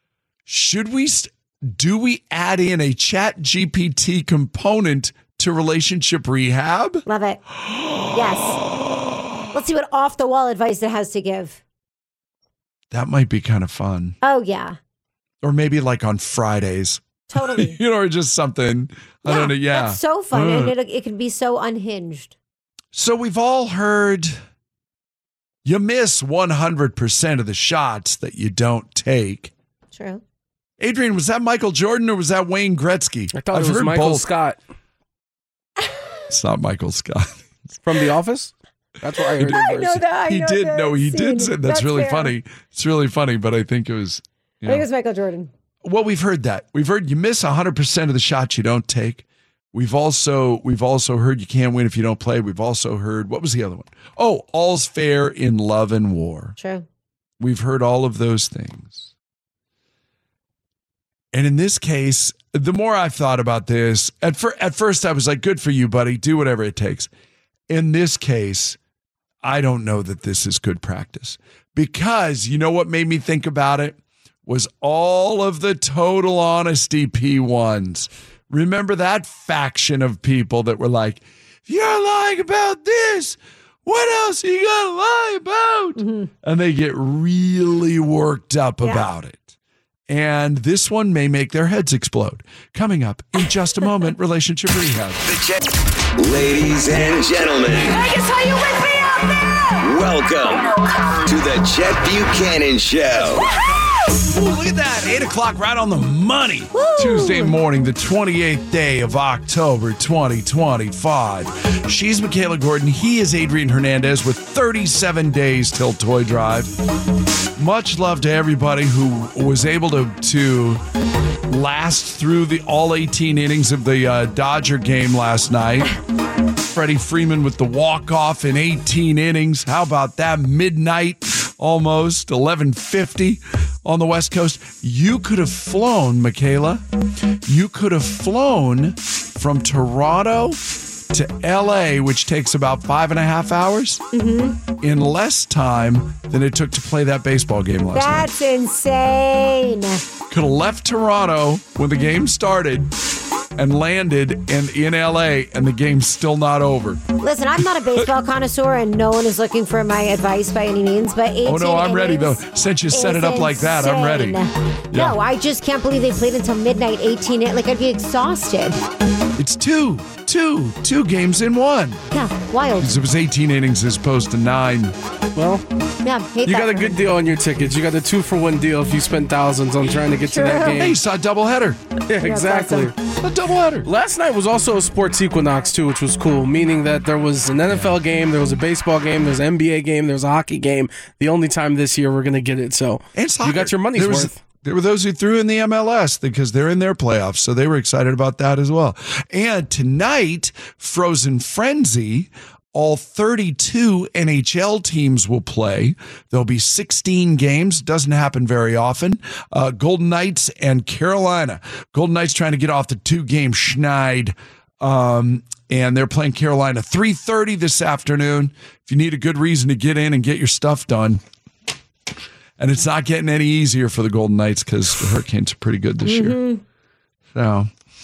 Do we add in a ChatGPT component to relationship rehab? Love it. Yes. Let's see what off-the-wall advice it has to give. That might be kind of fun. Oh, yeah. Or maybe like on Fridays. Totally. Or just something. I don't know. Yeah. That's so fun. And it can be so unhinged. So we've all heard you miss 100% of the shots that you don't take. True. Adrian, was that Michael Jordan or was that Wayne Gretzky? I thought it was Michael Scott. It's not Michael Scott. From The Office? That's what I heard. I know that. He did say that's really fair. Funny. It's really funny, but I think it was. I think it was Michael Jordan. Well, we've heard that. We've heard you miss 100% of the shots you don't take. We've also heard you can't win if you don't play. We've also heard, what was the other one? Oh, all's fair in love and war. True. We've heard all of those things. And in this case, the more I've thought about this, at first I was like, good for you, buddy. Do whatever it takes. In this case, I don't know that this is good practice, because you know what made me think about it was all of the total honesty P1s. Remember that faction of people that were like, if you're lying about this, what else are you going to lie about? Mm-hmm. And they get really worked up about it. And this one may make their heads explode. Coming up in just a moment, relationship rehab. Ladies and gentlemen, Vegas, how you with me out there? Welcome to the Chet Buchanan Show. Ooh, look at that. 8 o'clock right on the money. Woo. Tuesday morning, the 28th day of October, 2025. She's Michaela Gordon. He is Adrian Hernandez with 37 days till Toy Drive. Much love to everybody who was able to last through all 18 innings of the Dodger game last night. Freddie Freeman with the walk-off in 18 innings. How about that? Midnight, almost, 11:50 on the West Coast. You could have flown, Michaela. You could have flown from Toronto to L.A., which takes about 5.5 hours, in less time than it took to play that baseball game last night. That's insane. Could have left Toronto when the game started and landed in L.A., and the game's still not over. Listen, I'm not a baseball connoisseur, and no one is looking for my advice by any means, but 18 Oh, no, I'm ready, though. Since you set it up like that, I'm ready. Yeah. No, I just can't believe they played until midnight, 18. Like, I'd be exhausted. It's two games in one. Yeah, wild. Because it was 18 innings as opposed to 9. Well, you got a good deal on your tickets. You got the 2-for-1 deal if you spend thousands on trying to get to that game. Hey, you saw a doubleheader. Yeah, exactly. A doubleheader. Last night was also a sports equinox, too, which was cool, meaning that there was an NFL game, there was a baseball game, there was an NBA game, there was a hockey game. The only time this year we're going to get it. So you got your money's worth. There were those who threw in the MLS because they're in their playoffs, so they were excited about that as well. And tonight, Frozen Frenzy all 32 NHL teams will play. There'll be 16 games. Doesn't happen very often. Golden Knights and Carolina. Golden Knights trying to get off the 2-game schneid. And they're playing Carolina 3:30 this afternoon. If you need a good reason to get in and get your stuff done. And it's not getting any easier for the Golden Knights because the Hurricanes are pretty good this year. So,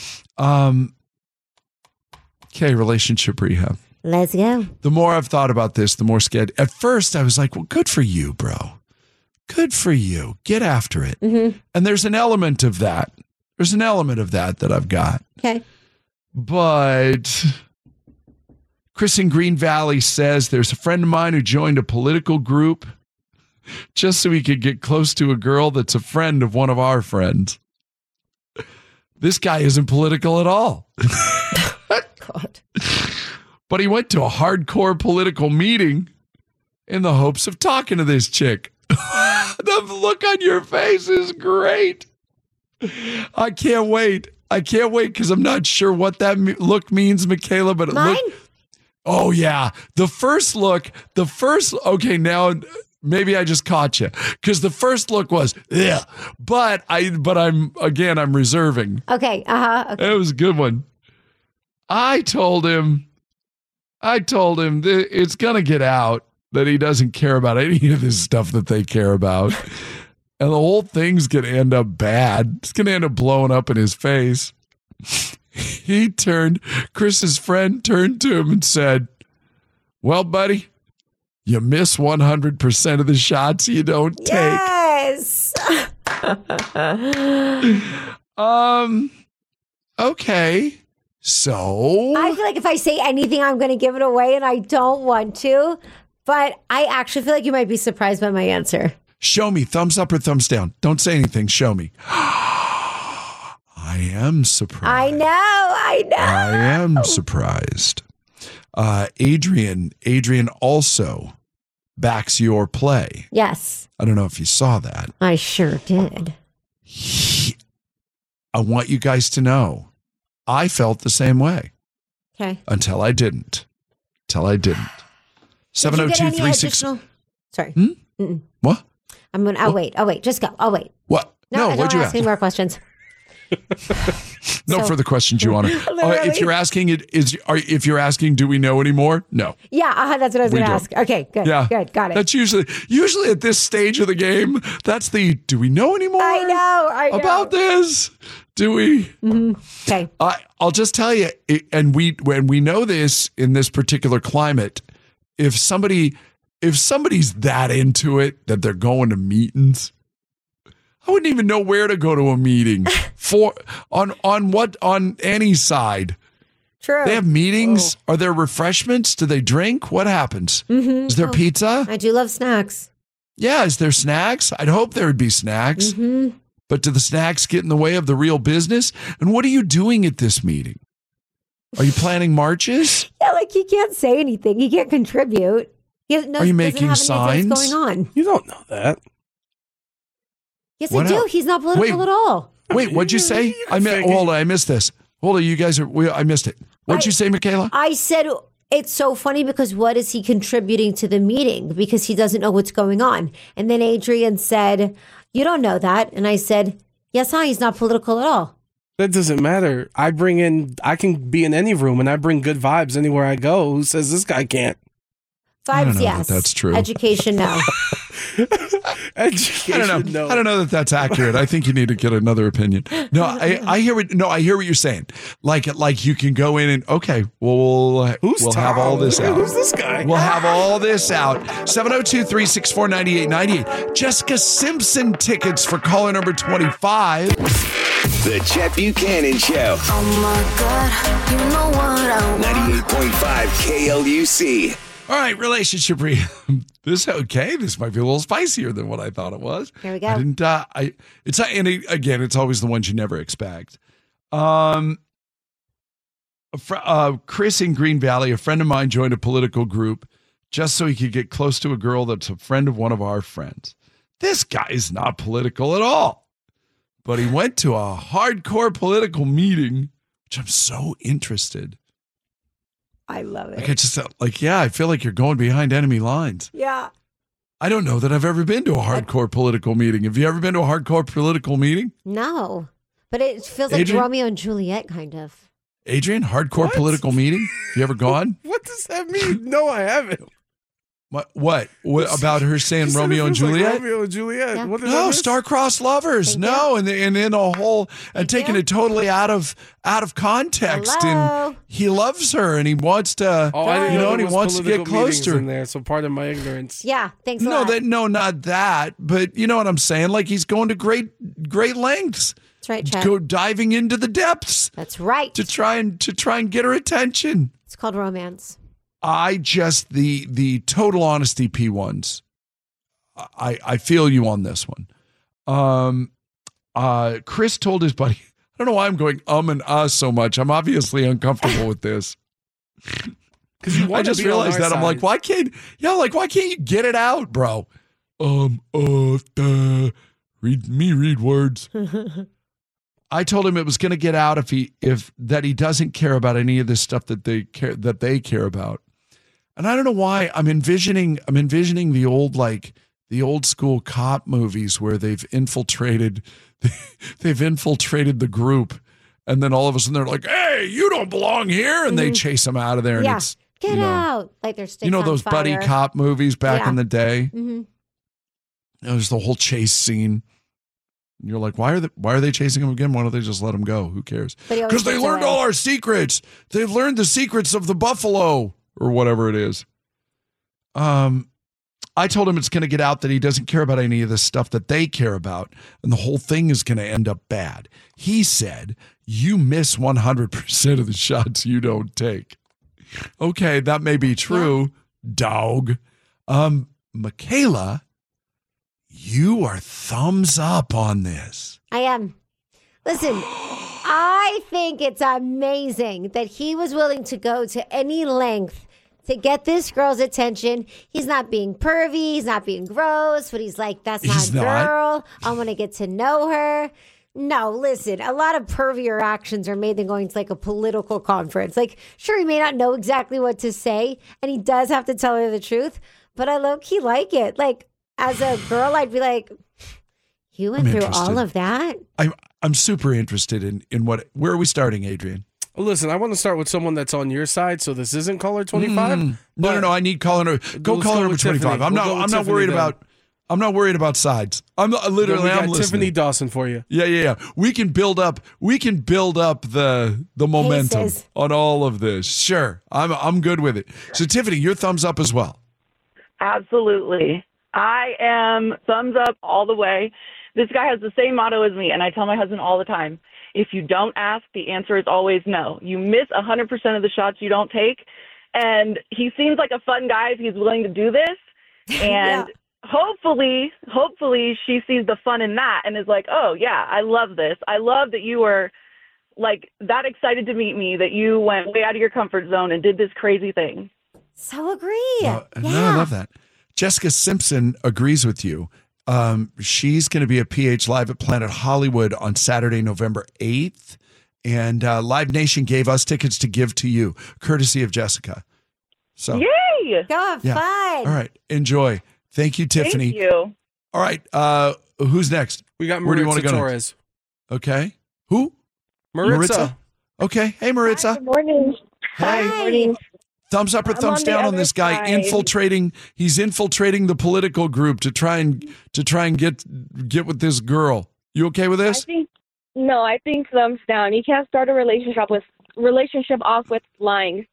okay, relationship rehab. Let's go. The more I've thought about this, the more scared. At first, I was like, well, good for you, bro. Good for you. Get after it. And there's an element of that. There's an element of that I've got. Okay. But Chris in Green Valley says there's a friend of mine who joined a political group just so he could get close to a girl that's a friend of one of our friends. This guy isn't political at all. God. But he went to a hardcore political meeting in the hopes of talking to this chick. The look on your face is great. I can't wait. Because I'm not sure what that look means, Michaela, but it looked. Oh, yeah. The first look, okay, now maybe I just caught you. Because the first look was, yeah. But I'm reserving. Okay. Okay. It was a good one. I told him that it's going to get out that he doesn't care about any of this stuff that they care about. And the whole thing's going to end up bad. It's going to end up blowing up in his face. Chris's friend turned to him and said, well, buddy, you miss 100% of the shots you don't take. Yes. Okay. So I feel like if I say anything, I'm going to give it away, and I don't want to. But I actually feel like you might be surprised by my answer. Show me. Thumbs up or thumbs down. Don't say anything. Show me. I am surprised. I know. I am surprised. Adrian also backs your play. Yes. I don't know if you saw that. I sure did. I want you guys to know I felt the same way. Okay. Until I didn't. 702-36. Sorry. What? I'm going to, I'll wait. Just go. I'll wait. What? No, what'd you ask ask? Any more questions. No further questions, Your Honor. If you're asking if you're asking, do we know anymore? No. Yeah, that's what I was going to ask. Okay, good. Yeah. Good. Got it. That's usually at this stage of the game, that's the, do we know anymore? I know. About this? Do we? Okay. I'll just tell you, and we know this in this particular climate, if somebody's that into it that they're going to meetings, I wouldn't even know where to go to a meeting on any side. True. They have meetings. Are there refreshments? Do they drink? What happens? Is there pizza? I do love snacks. Yeah. Is there snacks? I'd hope there would be snacks. But do the snacks get in the way of the real business? And what are you doing at this meeting? Are you planning marches? Yeah, like he can't say anything. He can't contribute. Are you making signs? What's going on? You don't know that. Yes, I do. He's not political at all. Wait, what'd you say? Hold on, I missed this. Hold on, I missed it. What'd you say, Michaela? I said it's so funny because what is he contributing to the meeting? Because he doesn't know what's going on. And then Adrian said, you don't know that. And I said, yes, he's not political at all. That doesn't matter. I can be in any room and I bring good vibes anywhere I go. Who says this guy can't? Vibes, yes. That's true. Education, no. Education, no. I don't know that that's accurate. I think you need to get another opinion. No, I hear what you're saying. Like you can go in and we'll have all this out. Who's this guy? We'll have all this out. 702-364-9898. Jessica Simpson tickets for caller number 25. The Chet Buchanan Show. Oh my God, you know what I want. 98.5 KLUC. All right, relationship rehab. This might be a little spicier than what I thought it was. Here we go. It's always the ones you never expect. Chris in Green Valley, a friend of mine joined a political group just so he could get close to a girl that's a friend of one of our friends. This guy is not political at all, but he went to a hardcore political meeting, which I'm so interested. I love it. Like, I just, I feel like you're going behind enemy lines. Yeah. I don't know that I've ever been to a hardcore political meeting. Have you ever been to a hardcore political meeting? No. But it feels like Adrian? Romeo and Juliet, kind of. Adrian, hardcore political meeting? You ever gone? What does that mean? No, I haven't. What about her saying Romeo and Juliet? Like Romeo and Juliet. Yeah. What did I No, miss? star-crossed lovers. No, and then a whole and taking it totally out of context. Hello? And he loves her and he wants to, I didn't know and he there was wants to get political close meetings to her. in there. So part of my ignorance. Yeah, thanks a lot. Not that, but you know what I'm saying. Like he's going to great lengths. That's right, Chad. Go diving into the depths. That's right. To try and get her attention. It's called romance. I just the total honesty P1s. I feel you on this one. Chris told his buddy. I don't know why I'm going and so much. I'm obviously uncomfortable with this. I just realized that. I'm like, why can't you get it out, bro? Read words. I told him it was going to get out if he doesn't care about any of this stuff that they care about. And I don't know why I'm envisioning the old school cop movies where they've infiltrated the group, and then all of a sudden they're like, "Hey, you don't belong here," and they chase them out of there. And it's get out, like they're sticks on those fire. buddy cop movies back in the day. Mm-hmm. There's the whole chase scene. And you're like, why are they chasing him again? Why don't they just let him go? Who cares? Because they learned all our secrets. They've learned the secrets of the buffalo or whatever it is. I told him it's going to get out that he doesn't care about any of this stuff that they care about, and the whole thing is going to end up bad. He said, "You miss 100% of the shots you don't take." Okay, that may be true, dog. Michaela, you are thumbs up on this. I am. Listen, I think it's amazing that he was willing to go to any length to get this girl's attention. He's not being pervy. He's not being gross. But he's like, that's not a girl. I want to get to know her. No, listen, a lot of pervier actions are made than going to like a political conference. Like, sure, he may not know exactly what to say, and he does have to tell her the truth, but I low-key like it. Like, as a girl, I'd be like, you went through all of that? I'm super interested in where are we starting, Adrian? Well, listen, I want to start with someone that's on your side, so this isn't caller 25. No, I need caller. Go caller number 25. I'm not worried about. I'm not worried about sides. I'm listening. Tiffany Dawson for you. Yeah. We can build up the momentum on all of this. Sure. I'm good with it. So Tiffany, your thumbs up as well. Absolutely. I am thumbs up all the way. This guy has the same motto as me, and I tell my husband all the time, if you don't ask, the answer is always no. You miss 100% of the shots you don't take, and he seems like a fun guy if he's willing to do this, and hopefully she sees the fun in that and is like, oh, yeah, I love this. I love that you were, like, that excited to meet me, that you went way out of your comfort zone and did this crazy thing. So agree. No, I love that. Jessica Simpson agrees with you. She's going to be at PH Live at Planet Hollywood on Saturday, November 8th. And Live Nation gave us tickets to give to you, courtesy of Jessica. So, yay! Go have fun. All right. Enjoy. Thank you, Tiffany. Thank you. All right. Who's next? We got Where do you want Maritza to go Torres. Next? Okay. Who? Maritza. Okay. Hey, Maritza. Hi, good morning. Hey. Good morning. Thumbs up or thumbs down on this guy infiltrating? He's infiltrating the political group to try and get with this girl. You okay with this? I think thumbs down. You can't start a relationship off with lying.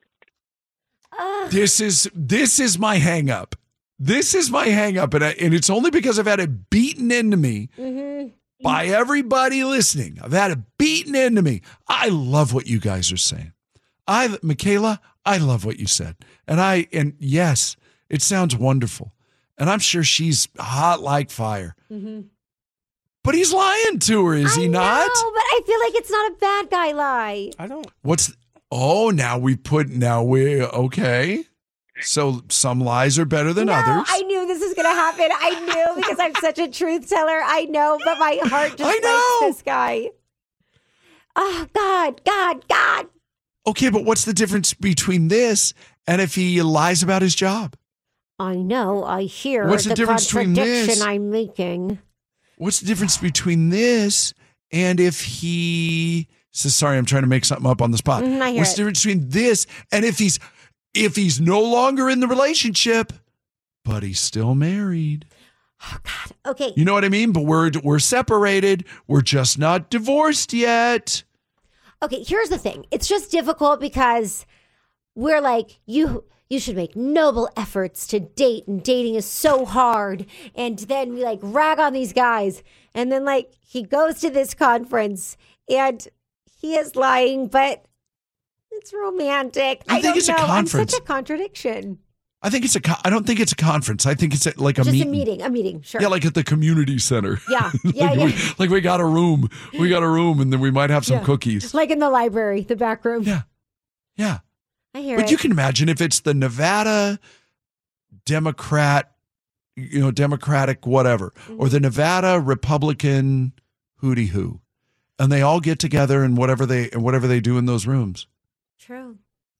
This is my hang up. This is my hang up, and it's only because I've had it beaten into me by everybody listening. I've had it beaten into me. I love what you guys are saying. Michaela, I love what you said. And yes, it sounds wonderful. And I'm sure she's hot like fire. Mm-hmm. But he's lying to her, is he not? No, but I feel like it's not a bad guy lie. I don't. Okay. So some lies are better than others. I knew this was going to happen. I knew because I'm such a truth teller. I know, but my heart just likes this guy. Oh, God. Okay, but what's the difference between this and if he lies about his job? I know. I hear What's the difference between contradiction this? I'm making. What's the difference between this and if he says, sorry, I'm trying to make something up on the spot. I hear What's it. the difference between this and if he's no longer in the relationship, but he's still married? Oh, God. Okay. You know what I mean? But we're separated. We're just not divorced yet. Okay, here's the thing. It's just difficult because we're like, you should make noble efforts to date, and dating is so hard. And then we like rag on these guys. And then like he goes to this conference and he is lying, but it's romantic. I think don't it's a know. conference. I'm such a contradiction. I think I don't think it's a conference. I think it's like a Just meeting. a meeting, sure. Yeah, like at the community center. Yeah, We got a room. We got a room, and then we might have some cookies. Like in the library, the back room. Yeah. I hear But it. you can imagine if it's the Nevada Democratic whatever, or the Nevada Republican hooty hoo, and they all get together and whatever they do in those rooms. True.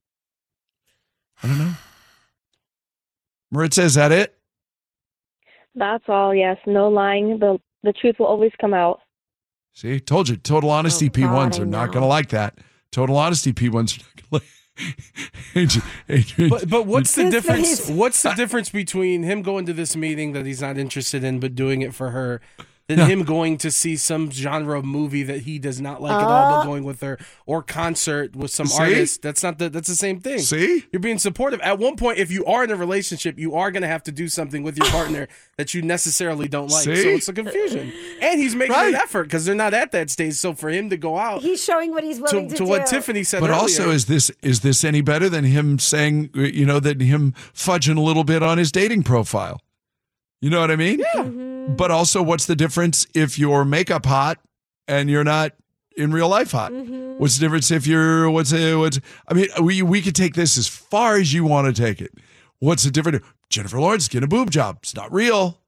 I don't know. Maritza, is that it? That's all, yes. No lying. The truth will always come out. See, told you. Total honesty P1s are not going to like that. Total honesty P1s are not going to like. But what's the difference? What's the difference between him going to this meeting that he's not interested in, but doing it for her, than him going to see some genre of movie that he does not like at all, but going with her, or concert with some artist? That's the same thing. See, you're being supportive. At one point, if you are in a relationship, you are going to have to do something with your partner that you necessarily don't like. See? So it's a confusion, and he's making an effort because they're not at that stage. So for him to go out, he's showing what he's willing to do. What Tiffany said. But earlier. also, is this any better than him saying, that him fudging a little bit on his dating profile? You know what I mean? Yeah. Mm-hmm. But also, what's the difference if you're makeup hot and you're not in real life hot? Mm-hmm. What's the difference if you're I mean, we could take this as far as you want to take it. What's the difference? Jennifer Lawrence getting a boob job. It's not real.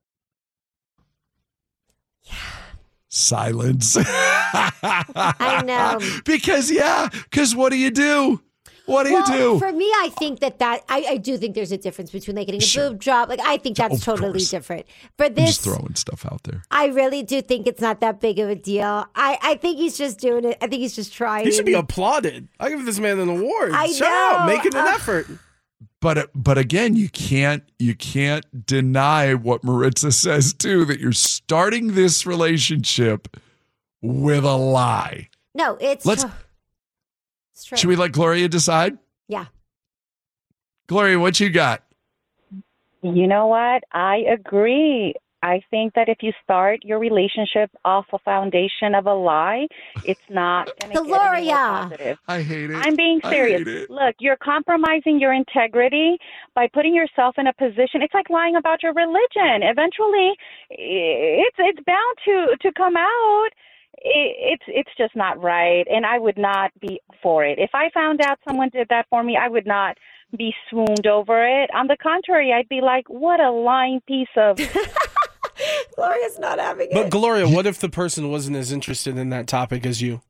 Yeah. Silence. I know. Because what do you do? What do you do? For me, I think that I do think there's a difference between like getting a boob job. Like I think that's totally different. For I'm this, just throwing stuff out there. I really do think it's not that big of a deal. I think he's just doing it. I think he's just trying. He should be applauded. I give this man an award. I Shout know. out, making an effort. But again, you can't deny what Maritza says too, that you're starting this relationship with a lie. No, it's true. Should we let Gloria decide? Yeah. Gloria, what you got? You know what? I agree. I think that if you start your relationship off a foundation of a lie, it's not going to get any more positive. I hate it. I'm being serious. I hate it. Look, you're compromising your integrity by putting yourself in a position. It's like lying about your religion. Eventually, it's bound to come out. It's just not right, and I would not be for it. If I found out someone did that for me, I would not be swooned over it. On the contrary, I'd be like, what a lying piece of... Gloria's not having it. But Gloria, what if the person wasn't as interested in that topic as you?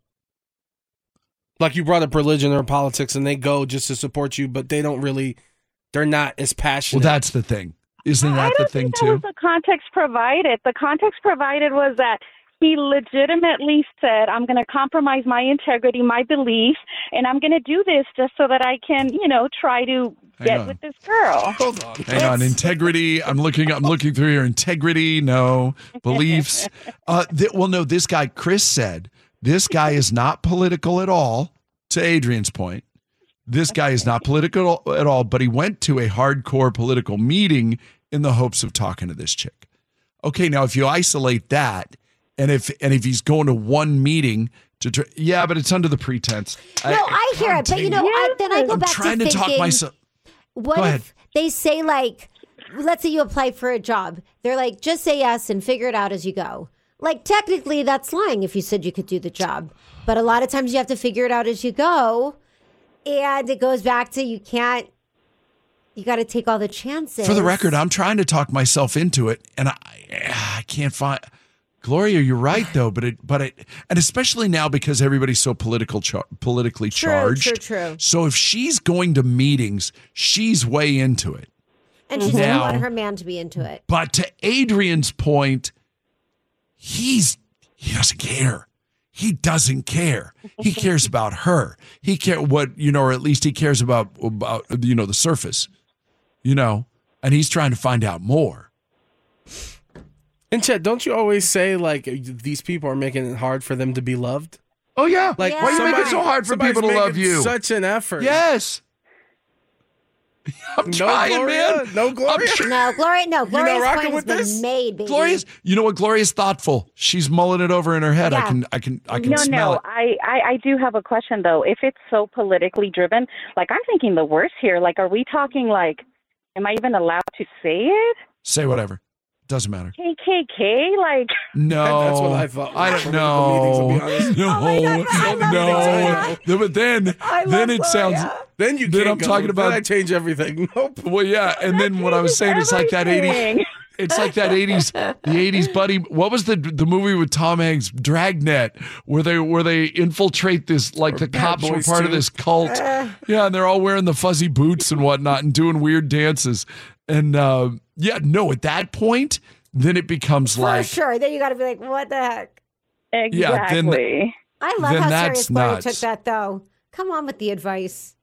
Like you brought up religion or politics, and they go just to support you, but they're not as passionate. Well, that's the thing. Isn't that the thing, too? That was the context provided. The context provided was that he legitimately said, I'm going to compromise my integrity, my beliefs, and I'm going to do this just so that I can, try to get with this girl. Hold on. Hang on. Integrity. I'm looking through here. Integrity. No. Beliefs. No, this guy, Chris said, this guy is not political at all, to Adrian's point. This guy is not political at all, but he went to a hardcore political meeting in the hopes of talking to this chick. Okay, now if you isolate that, and if he's going to one meeting to but it's under the pretense. No, I hear it, but then I go back to trying to talk myself. What if they say like, let's say you apply for a job, they're like, just say yes and figure it out as you go. Like technically, that's lying if you said you could do the job, but a lot of times you have to figure it out as you go, and it goes back to you got to take all the chances. For the record, I'm trying to talk myself into it, and I can't find. Gloria, you're right though, but and especially now because everybody's so politically charged. True. So if she's going to meetings, she's way into it. And she doesn't want her man to be into it. But to Adrian's point, he doesn't care. He doesn't care. He cares about her. He or at least he cares about the surface, and he's trying to find out more. And Chet, don't you always say like these people are making it hard for them to be loved? Oh yeah. Like why do you make it so hard for people to love you? Such an effort. Yes. I'm trying, man. No Gloria. No, Gloria. No, Gloria's rocking point with has this? been made, baby. You know what? Gloria's thoughtful. She's mulling it over in her head. Yeah. I can smell it. I do have a question though. If it's so politically driven, like I'm thinking the worst here. Like, are we talking like, am I even allowed to say it? Say whatever. Doesn't matter. KKK? Like, no. That's what I thought. I don't know. No. But then it sounds. Then you. Then I'm talking about. Then I change everything. Nope. Well, yeah, and then what I was saying is like that 80s. It's like that 80s, the 80s buddy. What was the movie with Tom Hanks, Dragnet, where they infiltrate this, like the cops were part of this cult. Yeah, and they're all wearing the fuzzy boots and whatnot and doing weird dances. And at that point, then it becomes like. For sure. Then you got to be like, what the heck? Exactly. Yeah, I love how serious Gloria took that, though. Come on with the advice.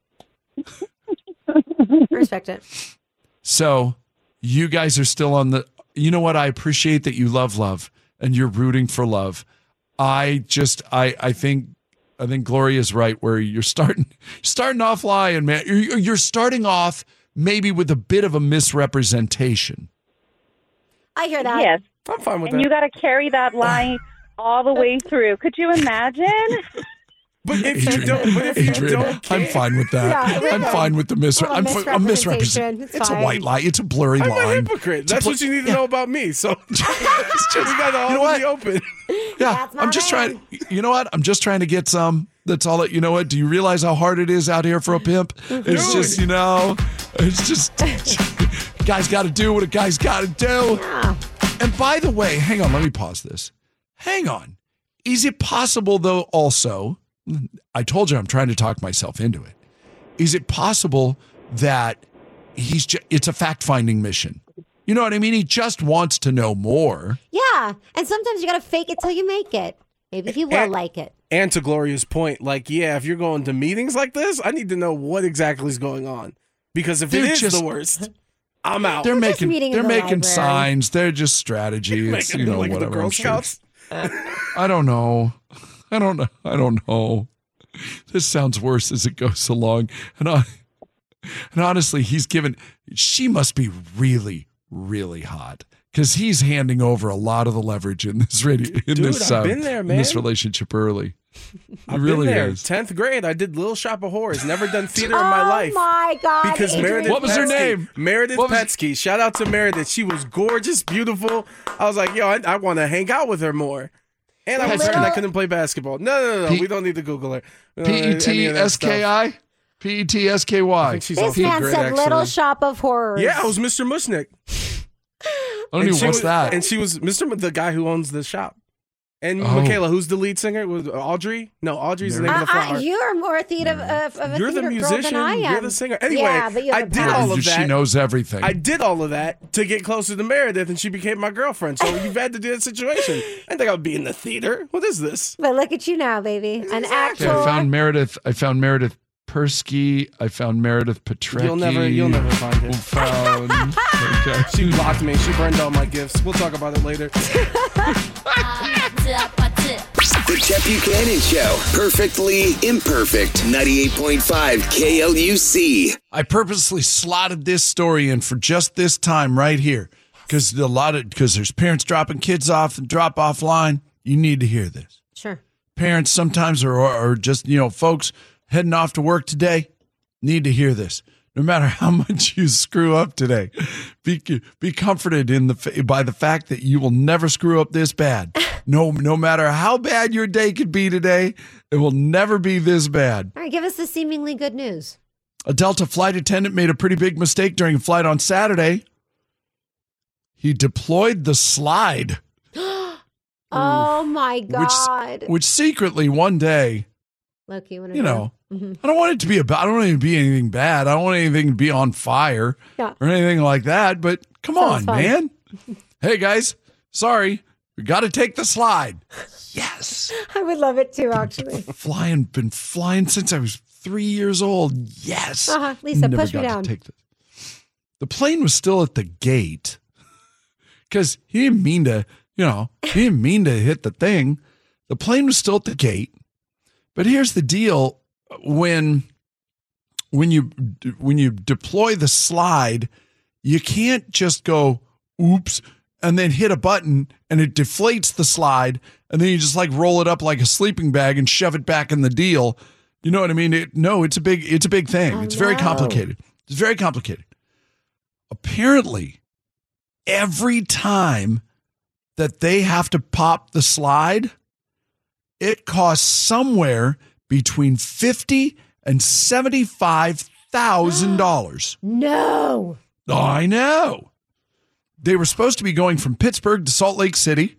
Respect it. So you guys are still on the. You know what? I appreciate that you love and you're rooting for love. I think Gloria's right where you're starting off lying, man. You're starting off maybe with a bit of a misrepresentation. I hear that. Yes, I'm fine with and that. you got to carry that lie all the way through. Could you imagine? But if you don't care. I'm fine with that. Yeah, I'm fine with the misrepresentation. It's a white lie. It's a blurry line. I'm a hypocrite. That's what you need to know about me. So it's just, we got to all be open. Yeah, I'm just trying. You know what? I'm just trying to get some. That's all. You know what? Do you realize how hard it is out here for a pimp? It's just, it's just, guy's got to do what a guy's got to do. Yeah. And by the way, hang on. Let me pause this. Hang on. Is it possible, though, also, I told you I'm trying to talk myself into it. Is it possible that it's a fact-finding mission? You know what I mean? He just wants to know more. Yeah. And sometimes you got to fake it till you make it. Maybe he will like it. And to Gloria's point, like, if you're going to meetings like this, I need to know what exactly is going on. Because if it is the worst, I'm out. They're making signs. They're just strategy. It's, like whatever. The Girl Scouts? I don't know. This sounds worse as it goes along. And honestly, she must be really, really hot because he's handing over a lot of the leverage in this I've been there, man. In this relationship early. I've really been there. is. 10th grade, I did Little Shop of Horrors. Never done theater in my life. Oh my God. Because Adrian. What was her name? Meredith Petsky. Shout out to Meredith. She was gorgeous, beautiful. I was like, I want to hang out with her more. And I was hurt and I couldn't play basketball. No. We don't need to Google her. Petski? Petski? This man said Little Shop of Horrors. Yeah, I was Mr. Mushnick. What's that? And she was the guy who owns the shop. And Michaela, who's the lead singer? Was Audrey? No, Audrey's the name of the flower. You're more theater of a You're the theater musician. girl than I am. You're the singer. Anyway, yeah, but I did all of that. She knows everything. I did all of that to get closer to Meredith, and she became my girlfriend. So you've had to do that situation. I didn't think I would be in the theater. What is this? But look at you now, baby. An actual. Yeah, I found Meredith Persky. I found Meredith Petrecki. You'll never find it. Okay. She blocked me. She burned all my gifts. We'll talk about it later. The Chet Buchanan Show. Perfectly imperfect. 98.5 KLUC. I purposely slotted this story in for just this time right here because there's parents dropping kids off and drop off line. You need to hear this. Sure. Parents sometimes or just folks heading off to work today need to hear this. No matter how much you screw up today, be comforted by the fact that you will never screw up this bad. No matter how bad your day could be today, it will never be this bad. All right, give us the seemingly good news. A Delta flight attendant made a pretty big mistake during a flight on Saturday. He deployed the slide. Oh my God. Which secretly one day, Look, you know, I don't want it to be I don't want it to be anything bad. I don't want anything to be on fire or anything like that. But come on, man. Hey guys, sorry, we got to take the slide. Yes, I would love it too. Actually, been flying since I was 3 years old. Yes, Lisa, push me down. The plane was still at the gate because he didn't mean to. He didn't mean to hit the thing. The plane was still at the gate. But here's the deal: when you deploy the slide, you can't just go oops and then hit a button and it deflates the slide and then you just like roll it up like a sleeping bag and shove it back in the deal. You know what I mean? It's a big thing. It's very complicated. It's very complicated. Apparently, every time that they have to pop the slide, it costs somewhere between $50,000 and $75,000. No. I know. They were supposed to be going from Pittsburgh to Salt Lake City.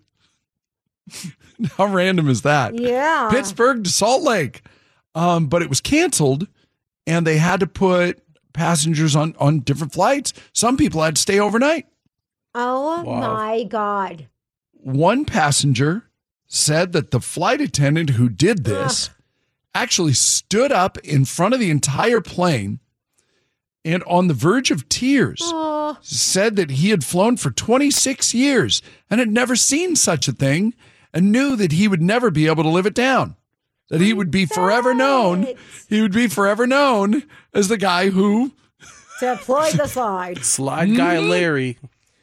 How random is that? Yeah. Pittsburgh to Salt Lake. But it was canceled, and they had to put passengers on different flights. Some people had to stay overnight. Oh, my God. One passenger said that the flight attendant who did this actually stood up in front of the entire plane and on the verge of tears said that he had flown for 26 years and had never seen such a thing and knew that he would never be able to live it down, that he would be forever known. He would be forever known as the guy who deployed the slide. Slide guy Larry.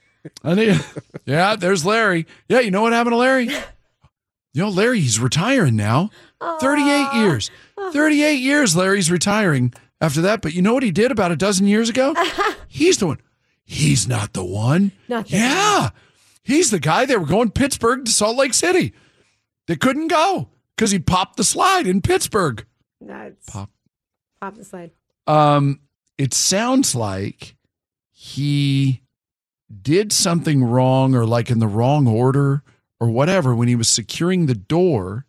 Yeah, there's Larry. Yeah, you know what happened to Larry? Larry, he's retiring now. 38 years. 38 years Larry's retiring after that. But you know what he did about a dozen years ago? He's the one. He's not the one. Yeah. He's the guy. They were going Pittsburgh to Salt Lake City. They couldn't go because he popped the slide in Pittsburgh. Pop the slide. It sounds like he did something wrong or like in the wrong order or whatever when he was securing the door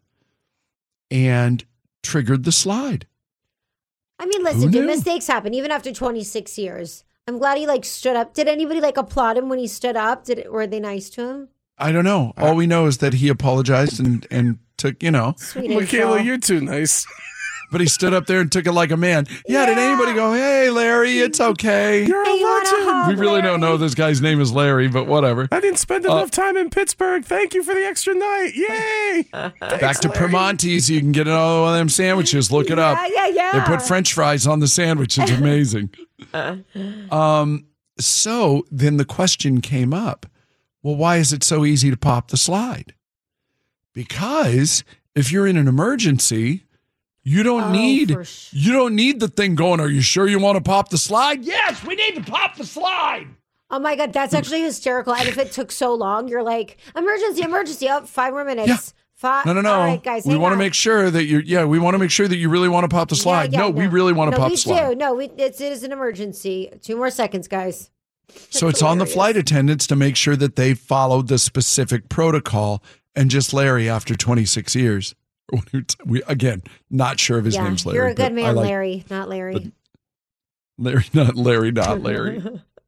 and triggered the slide. I mean, listen, dude, mistakes happen even after 26 years. I'm glad he stood up. Did anybody applaud him when he stood up? Were they nice to him? I don't know. All we know is that he apologized and took, Sweet Michaela, you're too nice. But he stood up there and took it like a man. Yeah, did anybody go, hey, Larry, it's okay? You're a legend. We really don't know this guy's name is Larry, but whatever. I didn't spend enough time in Pittsburgh. Thank you for the extra night. Yay. Back to Primanti's. You can get all of them sandwiches. Look it up. Yeah. They put French fries on the sandwich. It's amazing. So then the question came up, well, why is it so easy to pop the slide? Because if you're in an emergency, you don't need the thing going, are you sure you want to pop the slide? Yes, we need to pop the slide. Oh my God, that's actually hysterical. And if it took so long, you're like, emergency, oh, 5 more minutes. Yeah. 5. No. All right, guys, we want to make sure that we want to make sure that you really want to pop the slide. Yeah, we really want to pop the slide. No, it is an emergency. 2 more seconds, guys. So it's on the flight attendants to make sure that they followed the specific protocol, and just Larry after 26 years. We again, not sure if his name's Larry. You're a good man, Larry, not Larry. Larry, not Larry, not Larry.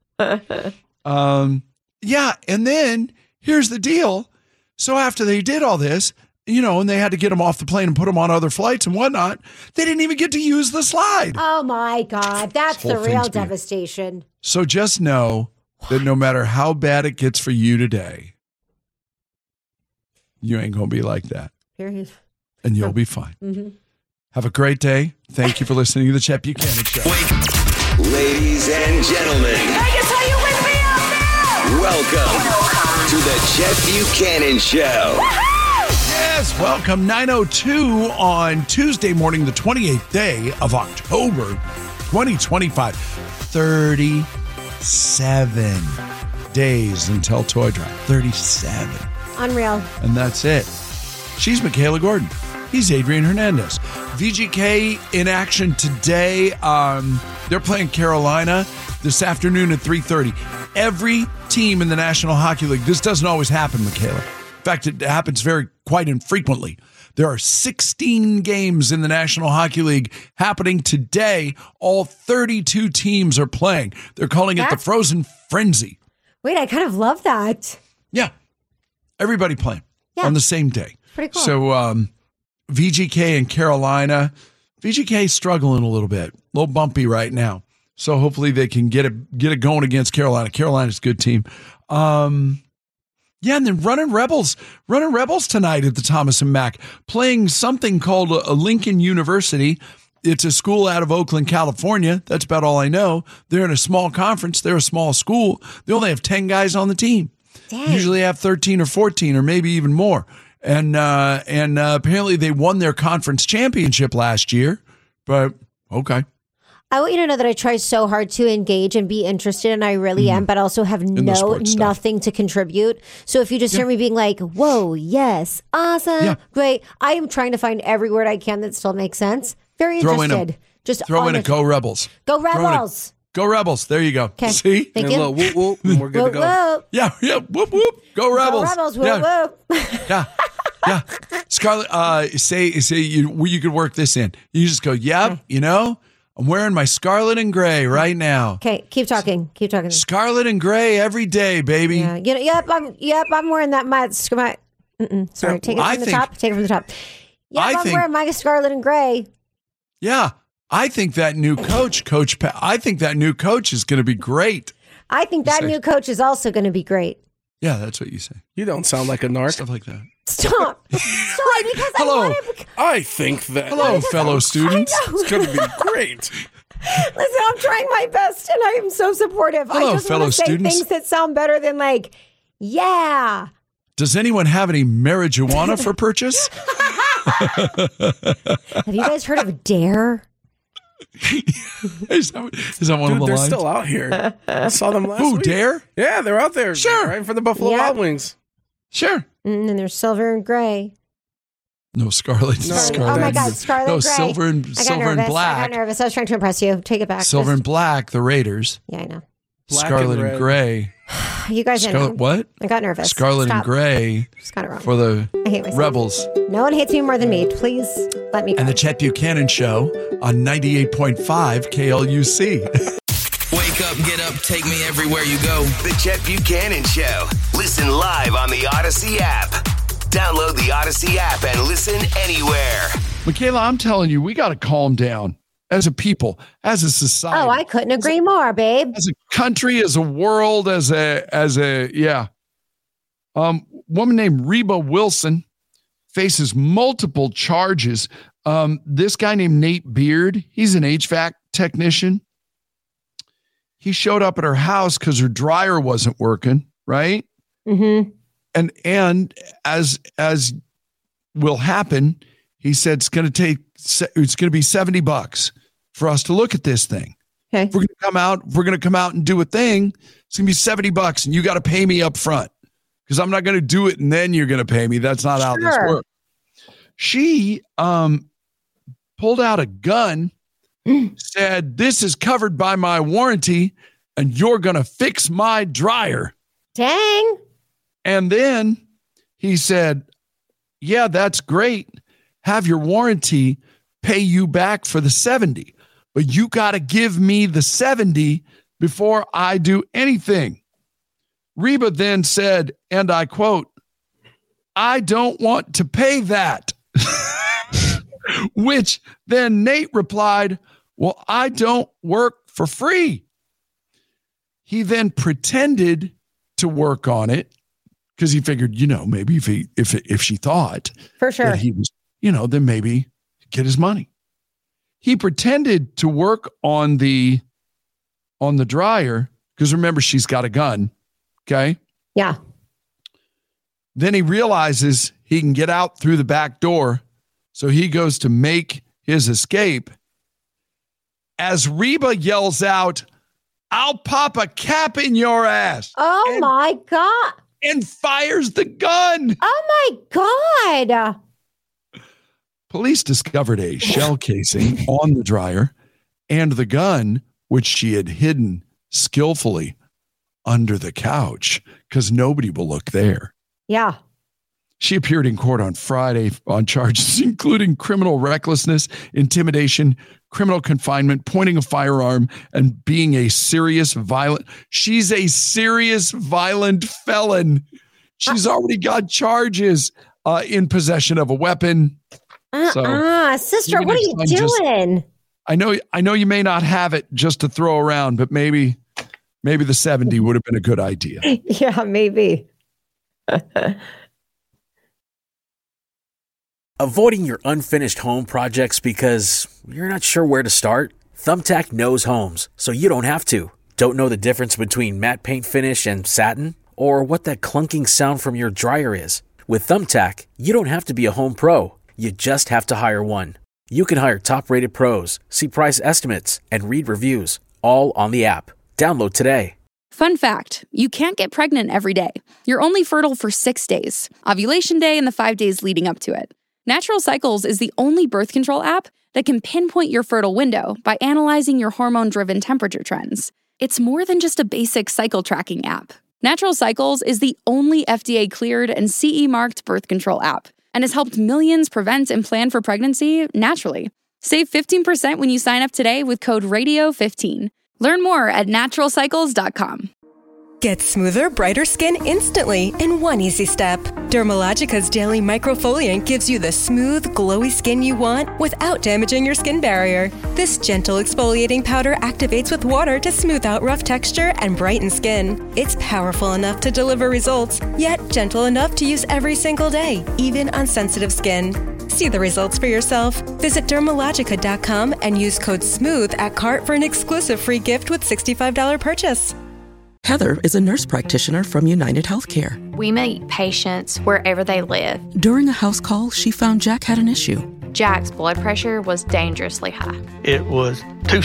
Yeah, and then here's the deal. So after they did all this, and they had to get him off the plane and put him on other flights and whatnot, they didn't even get to use the slide. Oh my God, that's the real devastation. So just know that no matter how bad it gets for you today, you ain't going to be like that. Period. And you'll be fine. Mm-hmm. Have a great day. Thank you for listening to the Chet Buchanan Show. Ladies and gentlemen. Vegas, are you with me out there? Welcome to the Chet Buchanan Show. Yes, welcome. 9:02 on Tuesday morning, the 28th day of October, 2025. 37 days until Toy Drive. 37. Unreal. And that's it. She's Michaela Gordon. He's Adrian Hernandez. VGK in action today. They're playing Carolina this afternoon at 3:30. Every team in the National Hockey League, this doesn't always happen, Michaela. In fact, it happens quite infrequently. There are 16 games in the National Hockey League happening today. All 32 teams are playing. They're calling it the Frozen Frenzy. Wait, I kind of love that. Yeah. Everybody playing on the same day. Pretty cool. So VGK and Carolina. VGK is struggling a little bit. A little bumpy right now. So hopefully they can get it going against Carolina. Carolina's a good team. Yeah, and then running Rebels tonight at the Thomas and Mack, playing something called a Lincoln University. It's a school out of Oakland, California. That's about all I know. They're in a small conference. They're a small school. They only have 10 guys on the team. Dang. Usually have 13 or 14 or maybe even more. And apparently they won their conference championship last year. But okay. I want you to know that I try so hard to engage and be interested, and I really am, but also have nothing to contribute. So if you just hear me being like, whoa, yes, awesome, great, I am trying to find every word I can that still makes sense. Very interested. Throw in a Go Rebels. Go Rebels. Go Rebels. There you go. Okay. See? Thank you. Whoop, whoop, and we're good to go. Whoop. Yeah. Whoop, whoop. Go Rebels. Go Rebels. Whoop, whoop. Yeah. Scarlett, say you could work this in. You just go, I'm wearing my scarlet and gray right now. Okay, keep talking. Scarlet and gray every day, baby. Yeah. I'm wearing that. Sorry, take it from the top. Take it from the top. I'm wearing my scarlet and gray. Yeah, I think that new coach, Coach Pat, I think that new coach is going to be great. I think that new coach is also going to be great. Yeah, that's what you say. You don't sound like a narc. Stuff like that. Stop. Because hello. I think that. Hello, fellow students. It's going to be great. Listen, I'm trying my best, and I am so supportive. Hello, I just fellow want to say students. things that sound better than like, yeah. Does anyone have any marijuana for purchase? Have you guys heard of Dare? Is that one of the lines? They're still out here. I saw them last week. Dare? Yeah, they're out there. Sure. Right in front of the Buffalo Wild Wings. Sure. And then there's silver and gray. No, scarlet. Oh my God, scarlet and gray. Silver and black. I got nervous. I was trying to impress you. Take it back. Silver and black, the Raiders. Yeah, I know. Black Scarlet and and gray. You guys Scarlet, what? I got nervous. Scarlet and gray Just got it wrong. for the I hate myself. Rebels. No one hates me more than me. Please let me go. And the Chet Buchanan Show on 98.5 KLUC. Wake up, get up, take me everywhere you go. The Chet Buchanan Show. Listen live on the Odyssey app. Download the Odyssey app and listen anywhere. Michaela, I'm telling you, we got to calm down as a people, as a society. Oh, I couldn't agree more, babe. As a country, as a world, woman named Reba Wilson faces multiple charges. This guy named Nate Beard, he's an HVAC technician. He showed up at her house because her dryer wasn't working, right? Mm-hmm. And as will happen, he said it's going to be $70 for us to look at this thing. Okay. If we're going to come out and do a thing, it's going to be $70 and you got to pay me up front because I'm not going to do it and then you're going to pay me. That's not how this works. She pulled out a gun, said, "This is covered by my warranty and you're going to fix my dryer." Dang. And then he said, "Yeah, that's great. Have your warranty pay you back for the 70, but you got to give me the 70 before I do anything." Reba then said, and I quote, "I don't want to pay that." Which then Nate replied, "Well, I don't work for free." He then pretended to work on it because he figured, maybe if she thought for sure that he was, then maybe get his money. He pretended to work on the dryer because remember, she's got a gun. Okay. Yeah. Then he realizes he can get out through the back door. So he goes to make his escape. As Reba yells out, "I'll pop a cap in your ass." Oh my God. And fires the gun. Oh my God. Police discovered a shell casing on the dryer and the gun, which she had hidden skillfully under the couch because nobody will look there. Yeah. She appeared in court on Friday on charges including criminal recklessness, intimidation, criminal confinement, pointing a firearm, and being a serious violent. She's a serious violent felon. She's already got charges in possession of a weapon. Sister, what are you doing? I know you may not have it just to throw around, but maybe the 70 would have been a good idea. Yeah, maybe. Avoiding your unfinished home projects because you're not sure where to start? Thumbtack knows homes, so you don't have to. Don't know the difference between matte paint finish and satin? Or what that clunking sound from your dryer is? With Thumbtack, you don't have to be a home pro. You just have to hire one. You can hire top-rated pros, see price estimates, and read reviews, all on the app. Download today. Fun fact, you can't get pregnant every day. You're only fertile for 6 days, ovulation day and the 5 days leading up to it. Natural Cycles is the only birth control app that can pinpoint your fertile window by analyzing your hormone-driven temperature trends. It's more than just a basic cycle tracking app. Natural Cycles is the only FDA-cleared and CE-marked birth control app and has helped millions prevent and plan for pregnancy naturally. Save 15% when you sign up today with code RADIO15. Learn more at naturalcycles.com. Get smoother, brighter skin instantly in one easy step. Dermalogica's daily microfoliant gives you the smooth, glowy skin you want without damaging your skin barrier. This gentle exfoliating powder activates with water to smooth out rough texture and brighten skin. It's powerful enough to deliver results, yet gentle enough to use every single day, even on sensitive skin. See the results for yourself. Visit Dermalogica.com and use code SMOOTH at cart for an exclusive free gift with $65 purchase. Heather is a nurse practitioner from United Healthcare. We meet patients wherever they live. During a house call, she found Jack had an issue. Jack's blood pressure was dangerously high. It was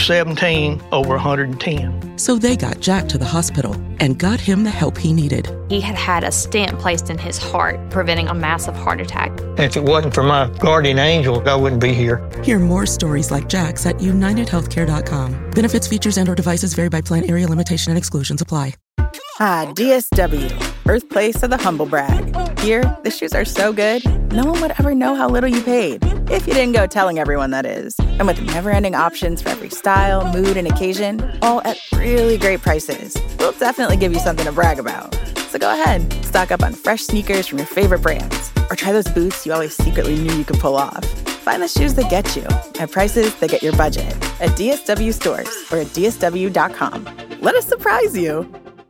217 over 110. So they got Jack to the hospital and got him the help he needed. He had had a stent placed in his heart, preventing a massive heart attack. If it wasn't for my guardian angel, I wouldn't be here. Hear more stories like Jack's at UnitedHealthcare.com. Benefits, features, and/or devices vary by plan, area, limitation, and exclusions apply. Hi, DSW, birthplace of the humble brag. Here, the shoes are so good, no one would ever know how little you paid. If you didn't go telling everyone, that is. And with never-ending options for every style, mood, and occasion, all at really great prices, we'll definitely give you something to brag about. So go ahead, stock up on fresh sneakers from your favorite brands, or try those boots you always secretly knew you could pull off. Find the shoes that get you at prices that get your budget at DSW stores or at DSW.com. Let us surprise you.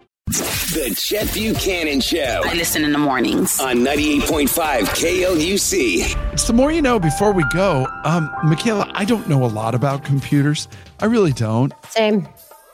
The Chet Buchanan Show. I listen in the mornings. On 98.5 KLUC. It's the more you know. Before we go, Michaela, I don't know a lot about computers. I really don't. Same.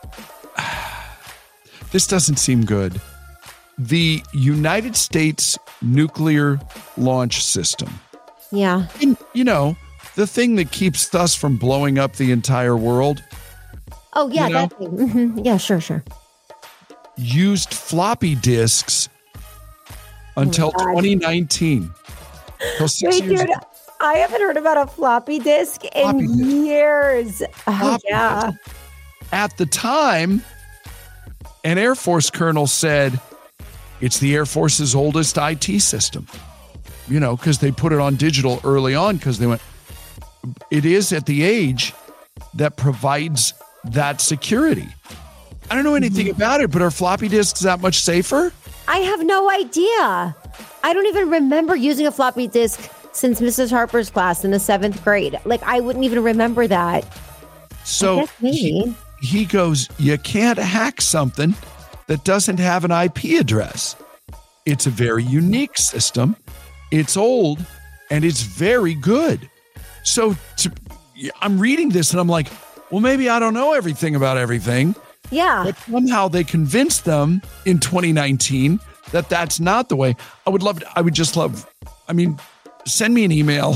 This doesn't seem good. The United States nuclear launch system. Yeah. And, you know, the thing that keeps us from blowing up the entire world. Oh, yeah, you know? that thing. Mm-hmm. Yeah, sure. Used floppy disks until 2019. Wait, dude, I haven't heard about a floppy disk in years. Oh, yeah. At the time, an Air Force colonel said it's the Air Force's oldest IT system. You know, because they put it on digital early on because they went, it is at the age that provides that security. I don't know anything about it, but are floppy disks that much safer? I have no idea. I don't even remember using a floppy disk since Mrs. Harper's class in the 7th grade. Like, I wouldn't even remember that. So he goes, you can't hack something that doesn't have an IP address. It's a very unique system. It's old and it's very good. So I'm reading this and I'm like, well, maybe I don't know everything about everything. Yeah. But somehow they convinced them in 2019 that that's not the way. I would just love, send me an email,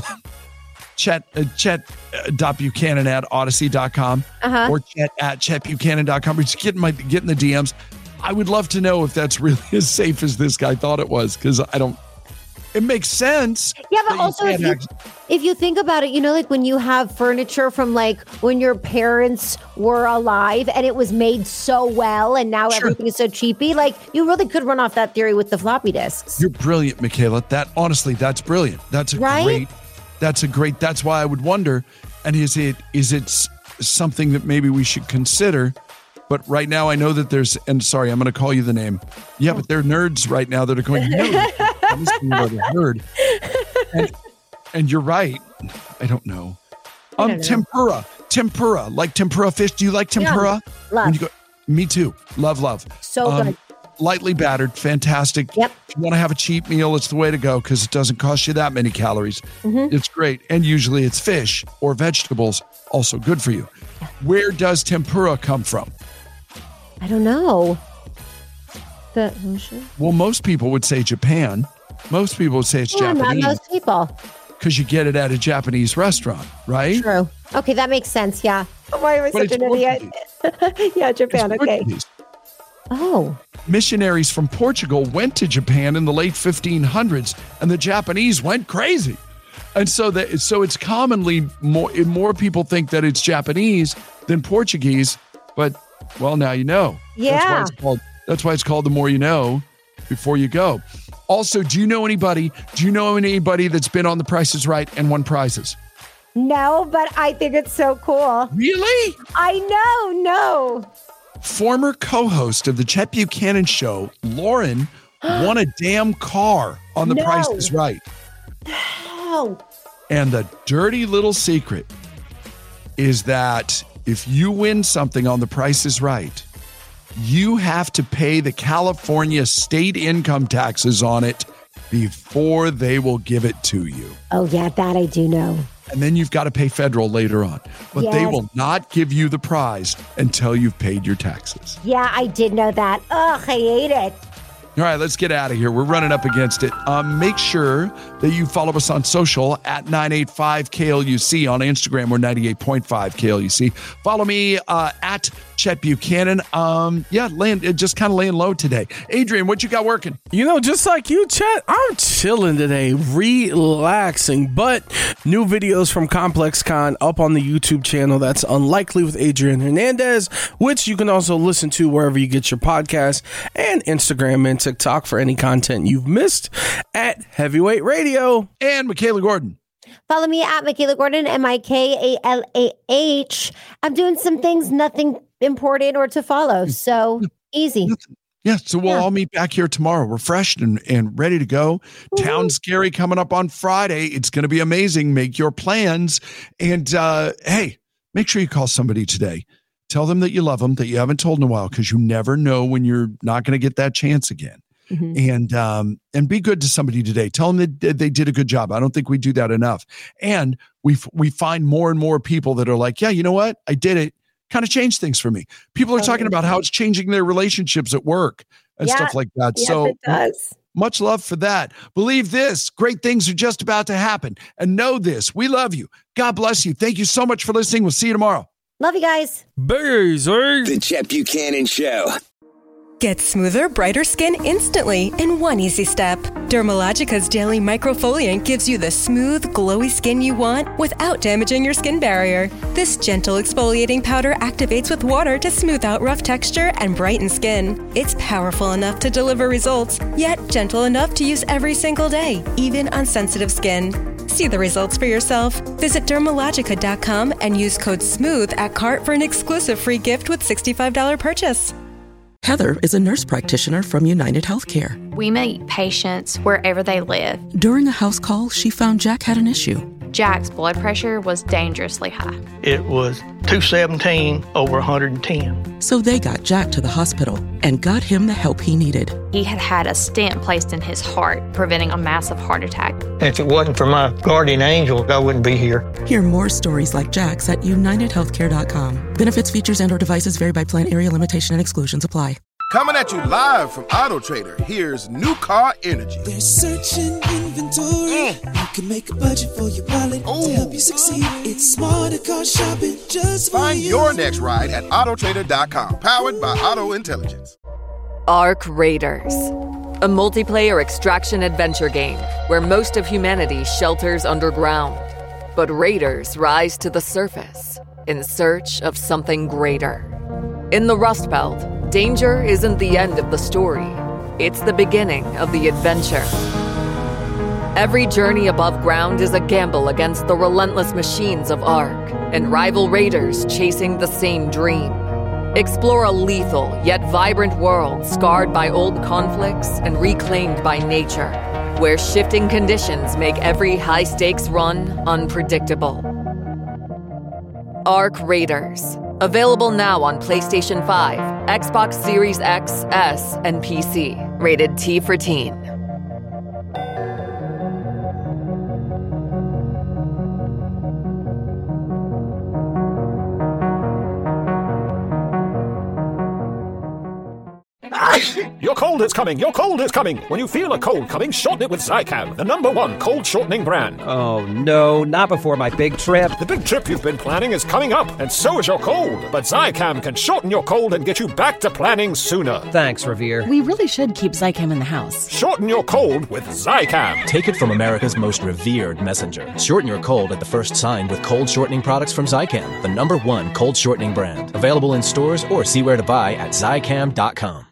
chet.buchanan@odyssey.com or chet@chetbuchanan.com. Or just get in the DMs. I would love to know if that's really as safe as this guy thought it was, because It makes sense. Yeah, but also if you think about it, like when you have furniture from like when your parents were alive and it was made so well and now everything is so cheapy, like you really could run off that theory with the floppy disks. You're brilliant, Michaela. That's brilliant. That's why I would wonder, and is it something that maybe we should consider? But right now I know that and sorry, I'm going to call you the name. Yeah, but there are nerds right now that are going, nerd. And you're right. I don't know. Tempura, like tempura fish. Do you like tempura? Yeah, love. Me too. Love. So good. Lightly battered, fantastic. Yep. If you want to have a cheap meal, it's the way to go because it doesn't cost you that many calories. Mm-hmm. It's great. And usually it's fish or vegetables, also good for you. Where does tempura come from? I don't know. Well, most people would say Japan. Most people would say it's Japanese. Not most people. Because you get it at a Japanese restaurant, right? True. Okay, that makes sense, yeah. Why am I such an idiot? Yeah, Japan, okay. Oh. Missionaries from Portugal went to Japan in the late 1500s, and the Japanese went crazy. And so it's commonly more people think that it's Japanese than Portuguese, but well, now you know. Yeah. That's why it's called The More You Know Before You Go. Also, do you know anybody that's been on The Price is Right and won prizes? No, but I think it's so cool. Really? I know, no. Former co-host of the Chet Buchanan Show, Lauren, won a damn car on The Price is Right. No. And the dirty little secret is that if you win something on The Price is Right, you have to pay the California state income taxes on it before they will give it to you. Oh, yeah, that I do know. And then you've got to pay federal later on. But they will not give you the prize until you've paid your taxes. Yeah, I did know that. Ugh, I hate it. All right, let's get out of here. We're running up against it. Make sure that you follow us on social at 985KLUC. On Instagram, we're 98.5 KLUC. Follow me at Chet Buchanan. Just kind of laying low today. Adrian, what you got working? Just like you, Chet, I'm chilling today, relaxing. But new videos from Complex Con up on the YouTube channel. That's Unlikely with Adrian Hernandez, which you can also listen to wherever you get your podcasts, and Instagram and TikTok for any content you've missed at Heavyweight Radio. And Michaela Gordon. Follow me at Michaela Gordon, MIKALAH. I'm doing some things, nothing important or to follow. So easy. Yeah, so we'll all meet back here tomorrow, refreshed and ready to go. Mm-hmm. Town Scary coming up on Friday. It's going to be amazing. Make your plans. And hey, make sure you call somebody today. Tell them that you love them, that you haven't told in a while, because you never know when you're not going to get that chance again. Mm-hmm. And be good to somebody today. Tell them that they did a good job. I don't think we do that enough. And we find more and more people that are like, yeah, you know what? I did it. Kind of changed things for me. People are talking about how it's changing their relationships at work and stuff like that. Yes, so it does. Much love for that. Believe this, great things are just about to happen. And know this, we love you. God bless you. Thank you so much for listening. We'll see you tomorrow. Love you guys. Busy. The Chet Buchanan Show. Get smoother, brighter skin instantly in one easy step. Dermalogica's Daily Microfoliant gives you the smooth, glowy skin you want without damaging your skin barrier. This gentle exfoliating powder activates with water to smooth out rough texture and brighten skin. It's powerful enough to deliver results, yet gentle enough to use every single day, even on sensitive skin. See the results for yourself. Visit Dermalogica.com and use code SMOOTH at cart for an exclusive free gift with $65 purchase. Heather is a nurse practitioner from United Healthcare. We meet patients wherever they live. During a house call, she found Jack had an issue. Jack's blood pressure was dangerously high. It was 217 over 110. So they got Jack to the hospital and got him the help he needed. He had a stent placed in his heart, preventing a massive heart attack. If it wasn't for my guardian angel, I wouldn't be here. Hear more stories like Jack's at UnitedHealthcare.com. Benefits, features, and/or devices vary by plan, area, limitation, and exclusions apply. Coming at you live from Auto Trader, here's New Car Energy. They're searching inventory. You can make a budget for your wallet to help you succeed. It's smarter car shopping just for Find your next ride at autotrader.com. Powered by Auto Intelligence. Arc Raiders. a multiplayer extraction adventure game where most of humanity shelters underground. But raiders rise to the surface in search of something greater. In the Rust Belt, danger isn't the end of the story. It's the beginning of the adventure. Every journey above ground is a gamble against the relentless machines of Ark and rival raiders chasing the same dream. Explore a lethal yet vibrant world scarred by old conflicts and reclaimed by nature, where shifting conditions make every high-stakes run unpredictable. Ark Raiders. Available now on PlayStation 5, Xbox Series X, S, and PC. Rated T for Teen. Your cold is coming! Your cold is coming! When you feel a cold coming, shorten it with Zicam, the #1 cold shortening brand. Oh no, not before my big trip. The big trip you've been planning is coming up, and so is your cold. But Zicam can shorten your cold and get you back to planning sooner. Thanks, Revere. We really should keep Zicam in the house. Shorten your cold with Zicam. Take it from America's most revered messenger. Shorten your cold at the first sign with cold shortening products from Zicam, the #1 cold shortening brand. Available in stores or see where to buy at Zicam.com.